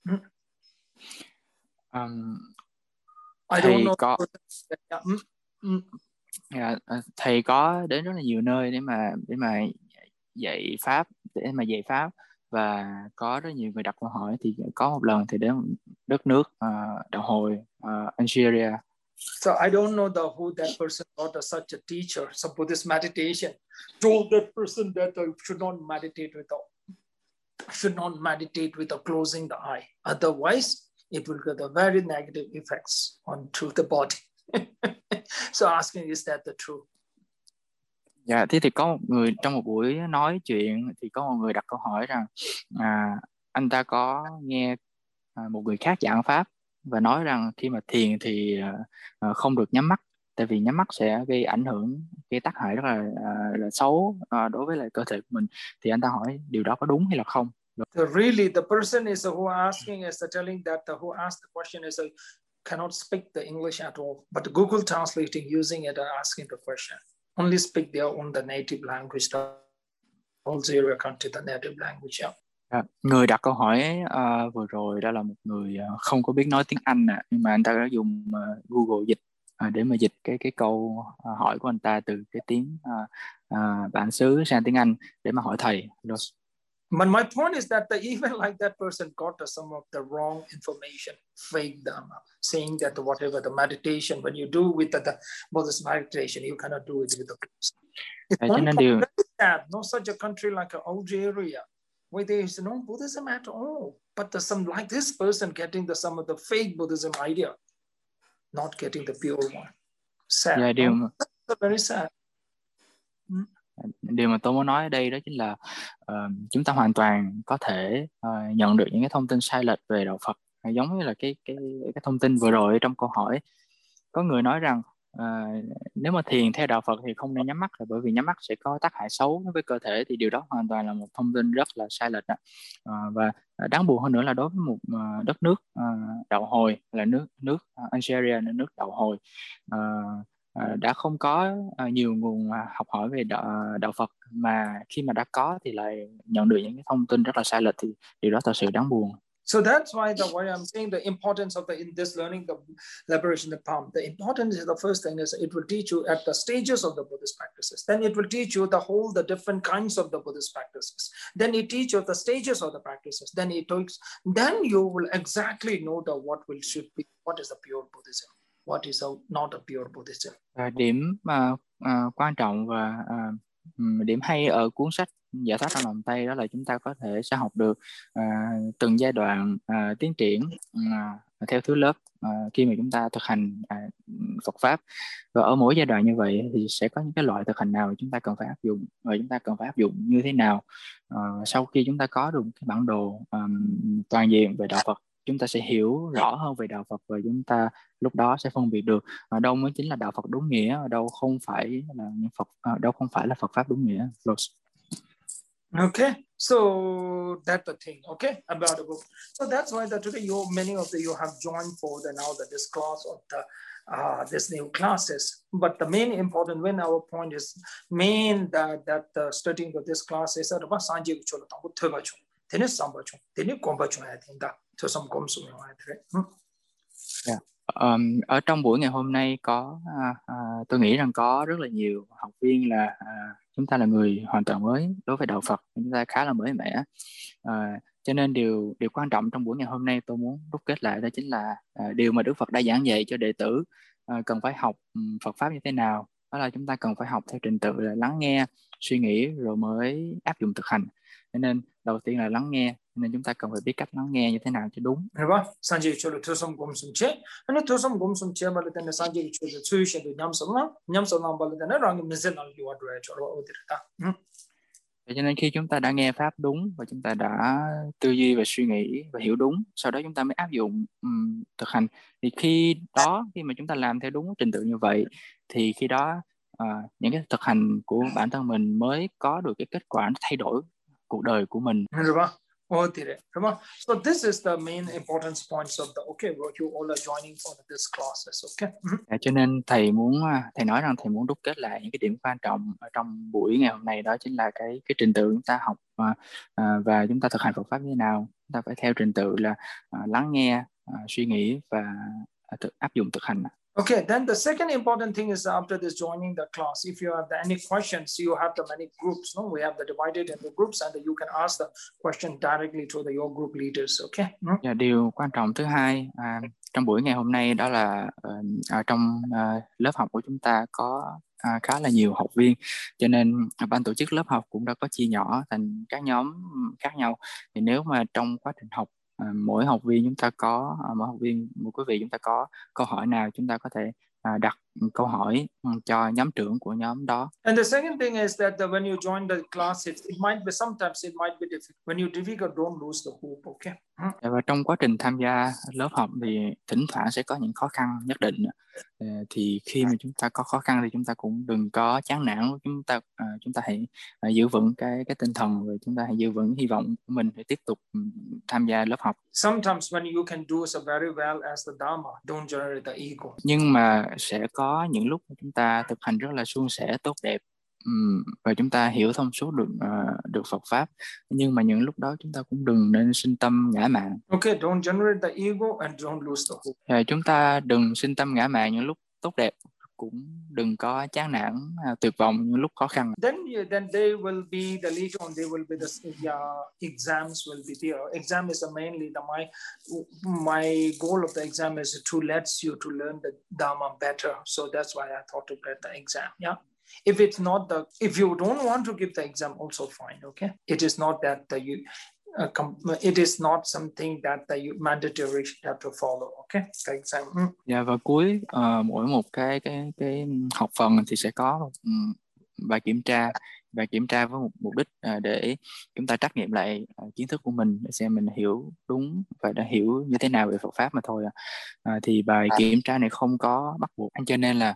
Um, I don't know. Có, yeah. mm, mm. Yeah, thầy có đến rất là nhiều nơi để mà để mà dạy pháp, để mà dạy pháp và có rất nhiều người đặt câu hỏi. Thì có một lần thì đến đất nước uh, đạo hồi uh, Algeria. So I don't know the who that person got a, such a teacher, some Buddhist meditation, told that person that I should not meditate without should not meditate without closing the eye. Otherwise, it will get a very negative effects onto the body. So asking, is that the truth? Dạ, thế thì có một người trong một buổi nói chuyện thì có một người đặt câu hỏi rằng à, anh ta có nghe à, một người khác giảng pháp và nói rằng khi mà thiền thì à, không được nhắm mắt, tại vì nhắm mắt sẽ gây ảnh hưởng, gây tác hại rất là, à, là xấu à, đối với lại cơ thể của mình. Thì anh ta hỏi điều đó có đúng hay là không? So really, the person is who asking is telling that the who asked the question is a, cannot speak the English at all, but Google translating using it and asking the question. Only speak their own the native language, the Algeria country, the native language. Yeah. À, người đặt câu hỏi uh, vừa rồi đó là một người uh, không có biết nói tiếng Anh nè, nhưng mà anh ta đã dùng uh, Google dịch uh, để mà dịch cái cái câu uh, hỏi của anh ta từ cái tiếng uh, uh, bản xứ sang tiếng Anh để mà hỏi thầy. But my point is that the, even like that person got some of the wrong information, fake them, saying that whatever the meditation, when you do with the, the Buddhist meditation, you cannot do it with the person. It's one point điều... very sad. No such a country like Algeria, where there is no Buddhism at all. But the, some like this person getting the some of the fake Buddhism idea, not getting the pure one. Sad. Yeah, điều... no? That's very sad. Hmm? Điều mà tôi muốn nói ở đây đó chính là uh, chúng ta hoàn toàn có thể uh, nhận được những cái thông tin sai lệch về đạo Phật, giống như là cái cái cái thông tin vừa rồi trong câu hỏi. Có người nói rằng uh, nếu mà thiền theo đạo Phật thì không nên nhắm mắt, là bởi vì nhắm mắt sẽ có tác hại xấu với cơ thể. Thì điều đó hoàn toàn là một thông tin rất là sai lệch. Uh, và đáng buồn hơn nữa là đối với một uh, đất nước uh, đạo hồi, là nước nước uh, Algeria, là nước đạo hồi, uh, À, đã không có à, nhiều nguồn à, học hỏi về đạo, đạo Phật, mà khi mà đã có thì lại nhận được những cái thông tin rất là sai lệch, thì điều đó thật sự đáng buồn. So that's why the why I'm saying the importance of the in this learning the liberation of palm. The importance is the first thing is it will teach you at the stages of the Buddhist practices. Then it will teach you the whole the different kinds of the Buddhist practices. Then it teach you the stages of the practices. Then it takes then you will exactly know the what will should be what is the pure Buddhism. What is a, not a pure Buddhism. À, điểm uh, uh, quan trọng và uh, điểm hay ở cuốn sách Giải thoát trong lòng Tây đó là chúng ta có thể sẽ học được uh, từng giai đoạn uh, tiến triển uh, theo thứ lớp uh, khi mà chúng ta thực hành uh, Phật pháp, và ở mỗi giai đoạn như vậy thì sẽ có những cái loại thực hành nào chúng ta cần phải áp dụng, và chúng ta cần phải áp dụng như thế nào. Uh, sau khi chúng ta có được cái bản đồ um, toàn diện về đạo Phật, chúng ta sẽ hiểu rõ hơn về đạo Phật, và chúng ta lúc đó sẽ phân biệt được ở đâu mới chính là đạo Phật đúng nghĩa, ở đâu không phải là những Phật, ở đâu không phải là Phật pháp đúng nghĩa. Okay, so that's the thing. Okay, about the book. So that's why that today you many of the you have joined for the now the this class of the uh, this new classes. But the main important when our point is main that that the studying of this class is that about Sanjay Kuchola Tangu Thebachung. Thế nên Sambachung, thế nên Kombachung hay thế đó. Cho some comsum hay thế. Yeah. Um, ở trong buổi ngày hôm nay có uh, uh, tôi nghĩ rằng có rất là nhiều học viên là uh, chúng ta là người hoàn toàn mới đối với đạo Phật, chúng ta khá là mới mẻ, uh, cho nên điều điều quan trọng trong buổi ngày hôm nay tôi muốn đúc kết lại đó chính là uh, điều mà Đức Phật đã giảng dạy cho đệ tử uh, cần phải học um, Phật pháp như thế nào, đó là chúng ta cần phải học theo trình tự là lắng nghe, suy nghĩ rồi mới áp dụng thực hành. Cho nên đầu tiên là lắng nghe, nên chúng ta cần phải biết cách lắng nghe như thế nào cho đúng. Right? Sanjay cholo thosam gomsum che, ane thosam gomsum che bala tane Sanjay cholo tsuishe do nyam salna, nyam salna bala tane rangi mizenal yuwa dwe cholo odirita. Cho nên khi chúng ta đã nghe pháp đúng và chúng ta đã tư duy và suy nghĩ và hiểu đúng, sau đó chúng ta mới áp dụng um, thực hành. Thì khi đó, khi mà chúng ta làm theo đúng trình tự như vậy, thì khi đó uh, những cái thực hành của bản thân mình mới có được cái kết quả nó thay đổi cuộc đời của mình. So this is the main importance points of the okay, what you all are joining for this classes, okay? À, cho nên thầy muốn thầy nói rằng thầy muốn đúc kết lại những cái điểm quan trọng ở trong buổi ngày hôm nay, đó chính là cái cái trình tự chúng ta học à, à, và chúng ta thực hành Phật pháp như thế nào. Chúng ta phải theo trình tự là à, lắng nghe, à, suy nghĩ và à, thực, áp dụng thực hành. Okay, then the second important thing is after this joining the class, if you have any questions, you have the many groups. No, we have the divided into groups, and you can ask the question directly to the your group leaders. Okay. Mm-hmm. Yeah, điều quan trọng thứ hai à, trong buổi ngày hôm nay đó là uh, ở trong uh, lớp học của chúng ta có uh, khá là nhiều học viên, cho nên uh, ban tổ chức lớp học cũng đã có chia nhỏ thành các nhóm khác nhau. Thì nếu mà trong quá trình học À, mỗi học viên chúng ta có à, mỗi học viên mỗi quý vị chúng ta có câu hỏi nào, chúng ta có thể à, đặt câu hỏi cho nhóm trưởng của nhóm đó. And the second thing is that the, when you join the class, it, it might be sometimes it might be difficult. When you difficult, don't lose the hope. Okay. Và trong quá trình tham gia lớp học thì thỉnh thoảng sẽ có những khó khăn nhất định. Thì khi mà chúng ta có khó khăn thì chúng ta cũng đừng có chán nản, chúng ta à, chúng ta hãy à, giữ vững cái cái tinh thần, và chúng ta hãy giữ vững hy vọng của mình để tiếp tục tham gia lớp học. Sometimes when you can do so very well as the Dharma, don't generate the ego. Nhưng mà sẽ có những lúc chúng ta thực hành rất là suôn sẻ, tốt đẹp, um, và chúng ta hiểu thông suốt được uh, được Phật pháp, nhưng mà những lúc đó chúng ta cũng đừng nên sinh tâm ngã mạn. Okay, don't generate the ego and don't lose the hope. Uh, chúng ta đừng sinh tâm ngã mạn những lúc tốt đẹp, cũng đừng có chán nản, uh, tuyệt vọng những lúc khó khăn. Then, then they will be the later on. They will be the uh, exams will be there. Exam is mainly the my my goal of the exam is to let you to learn the Dharma better. So that's why I thought to get the exam. Yeah. If it's not the, if you don't want to give the exam, also fine. Okay. It is not that the you. Uh, com- it is not something that the you mandatory should have to follow. Okay. The exam. Mm. Dạ, và cuối uh, mỗi một cái cái cái học phần thì sẽ có một um, bài kiểm tra và kiểm tra với một mục đích uh, để chúng ta trắc nghiệm lại uh, kiến thức của mình, để xem mình hiểu đúng và đã hiểu như thế nào về Phật pháp mà thôi. Uh, thì bài kiểm tra này không có bắt buộc, cho nên là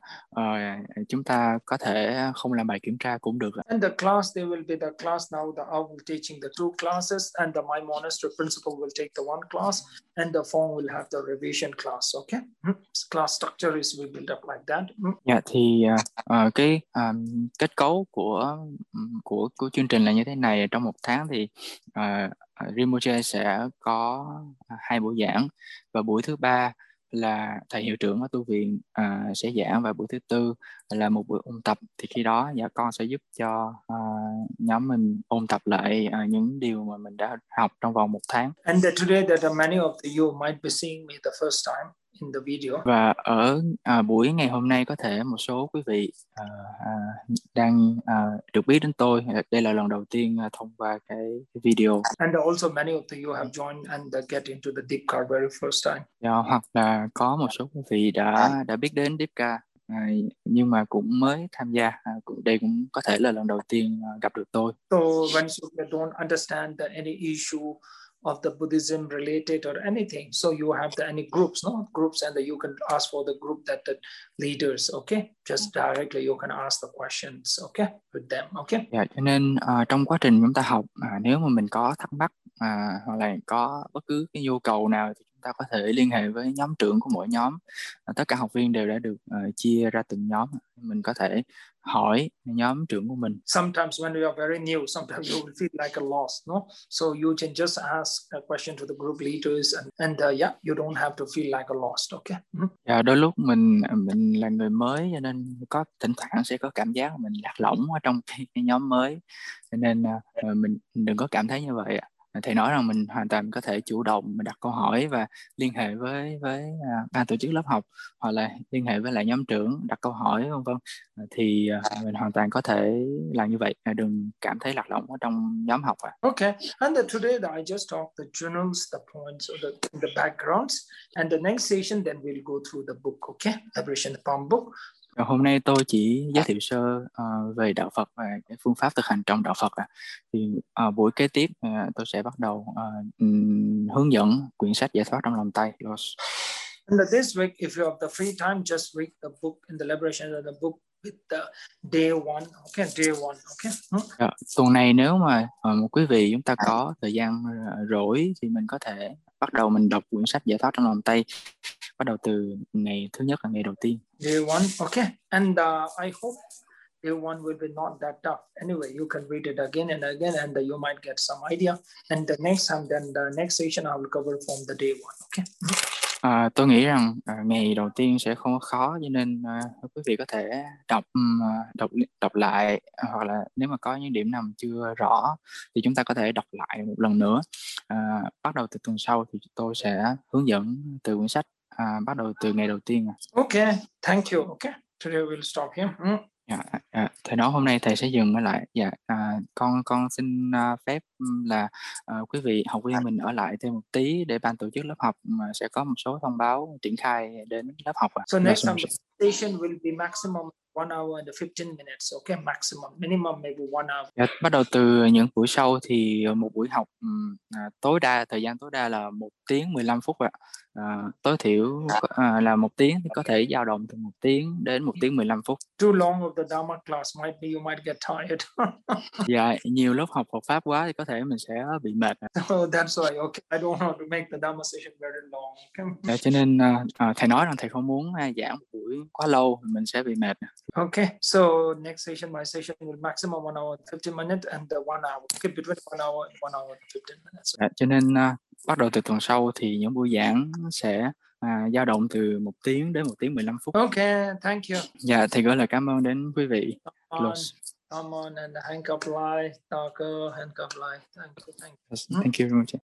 uh, chúng ta có thể không làm bài kiểm tra cũng được. And the class, there will be the class now. The I will teaching the two classes, and the my monastery principal will take the one class, and the form will have the revision class. Okay, class structure is we build up like that. Dạ, thì uh, cái um, kết cấu của của của chương trình là như thế này. Trong một tháng thì uh, Rinpoche sẽ có hai buổi giảng, và buổi thứ ba là thầy hiệu trưởng ở tu viện uh, sẽ giảng, và buổi thứ tư là một buổi ôn tập. Thì khi đó dạ con sẽ giúp cho uh, nhóm mình ôn tập lại uh, những điều mà mình đã học trong vòng một tháng. And that today that many of you might be seeing me the first time in the video. Và ở uh, buổi ngày hôm nay có thể một số quý vị uh, uh, đang uh, được biết đến tôi. Đây là lần đầu tiên uh, thông qua cái, cái video. And also many of you have joined and get into the Deepka very first time. Yeah, hoặc là có một số quý vị đã đã biết đến Deepka à, nhưng mà cũng mới tham gia. À, đây cũng có thể là lần đầu tiên uh, gặp được tôi. So when you don't understand the, any issue of the Buddhism related or anything, so you have the any groups, no groups, and that you can ask for the group that the leaders, okay, just directly you can ask the questions, okay, with them, okay. Yeah, cho nên uh, trong quá trình chúng ta học, uh, nếu mà mình có thắc mắc uh, hoặc là có bất cứ cái nhu cầu nào thì chúng ta có thể liên hệ với nhóm trưởng của mỗi nhóm. Uh, tất cả học viên đều đã được uh, chia ra từng nhóm, mình có thể hỏi nhóm trưởng của mình. Sometimes when you are very new, sometimes you will feel like a lost, no? So you can just ask a question to the group leaders, and and uh, yeah, you don't have to feel like a lost, okay? Mm-hmm. Yeah, đôi lúc mình mình là người mới, cho nên có thỉnh thoảng sẽ có cảm giác mình lạc lõng ở trong cái, cái nhóm mới, cho nên uh, mình đừng có cảm thấy như vậy ạ. thầy nói rằng mình hoàn toàn có thể chủ động mình đặt câu hỏi và liên hệ với với uh, ban tổ chức lớp học, hoặc là liên hệ với lại nhóm trưởng đặt câu hỏi vân vân. Uh, thì uh, mình hoàn toàn có thể làm như vậy, uh, đừng cảm thấy lạc lõng ở trong nhóm học. À. Okay, and the, today that I just talked the journals, the points, or the, the backgrounds, and the next session then we'll go through the book. Okay, Liberation Palm book. Hôm nay tôi chỉ giới thiệu sơ uh, về đạo Phật và cái phương pháp thực hành trong đạo Phật. À. Thì uh, buổi kế tiếp uh, tôi sẽ bắt đầu uh, um, hướng dẫn quyển sách Giải thoát trong lòng tay. And this week, if you have the free time, just read the book in the Liberation of the book with the day one. Okay, day one. Okay. Hmm? Dạ, tuần này nếu mà uh, quý vị chúng ta có thời gian uh, rỗi thì mình có thể bắt đầu mình đọc quyển sách Giải thoát trong lòng tay, bắt đầu từ ngày thứ nhất là ngày đầu tiên. Day one. Okay, and uh, I hope day one will be not that tough. Anyway, you can read it again and again, and uh, you might get some idea. And the next time, then the next session, I will cover from the day one. Okay. À, tôi nghĩ rằng à, ngày đầu tiên sẽ không có khó, cho nên à, quý vị có thể đọc đọc đọc lại, hoặc là nếu mà có những điểm nào chưa rõ thì chúng ta có thể đọc lại một lần nữa. À, bắt đầu từ tuần sau thì tôi sẽ hướng dẫn từ quyển sách, à, bắt đầu từ ngày đầu tiên. Okay, thank you. Okay, today we'll stop here. Mm. Dạ, dạ, thầy nói hôm nay thầy sẽ dừng lại. Dạ, à, con con xin uh, phép là uh, quý vị học viên mình ở lại thêm một tí để ban tổ chức lớp học mà sẽ có một số thông báo triển khai đến lớp học. So next time the session will be maximum one hour and fifteen minutes. Okay, maximum, minimum maybe one hour. Dạ, bắt đầu từ những buổi sau thì một buổi học um, à, tối đa thời gian tối đa là một tiếng mười lăm phút ạ. À, tối thiểu à, là một tiếng thì có thể dao động từ một tiếng đến một tiếng mười lăm phút. Too long of the Dharma class might be you might get tired. Dạ, nhiều lớp học Phật pháp quá thì có thể mình sẽ bị mệt. So that's why okay, I don't want to make the Dharma session very long. Okay? Dạ, cho nên uh, thầy nói rằng thầy không muốn uh, giảng một buổi quá lâu mình sẽ bị mệt. Okay, so next session, my session will maximum one hour and fifteen minutes and the one hour. Okay, between one hour and one hour and fifteen minutes. Dạ, cho nên uh, bắt đầu từ tuần sau thì những buổi giảng sẽ à, dao động từ một tiếng đến một tiếng mười lăm phút. Okay, thank you. Dạ, thầy gửi lời cảm ơn đến quý vị. Close. Come on and hang up line, talker, hang up line. Thank you, thank you. Thank you very much.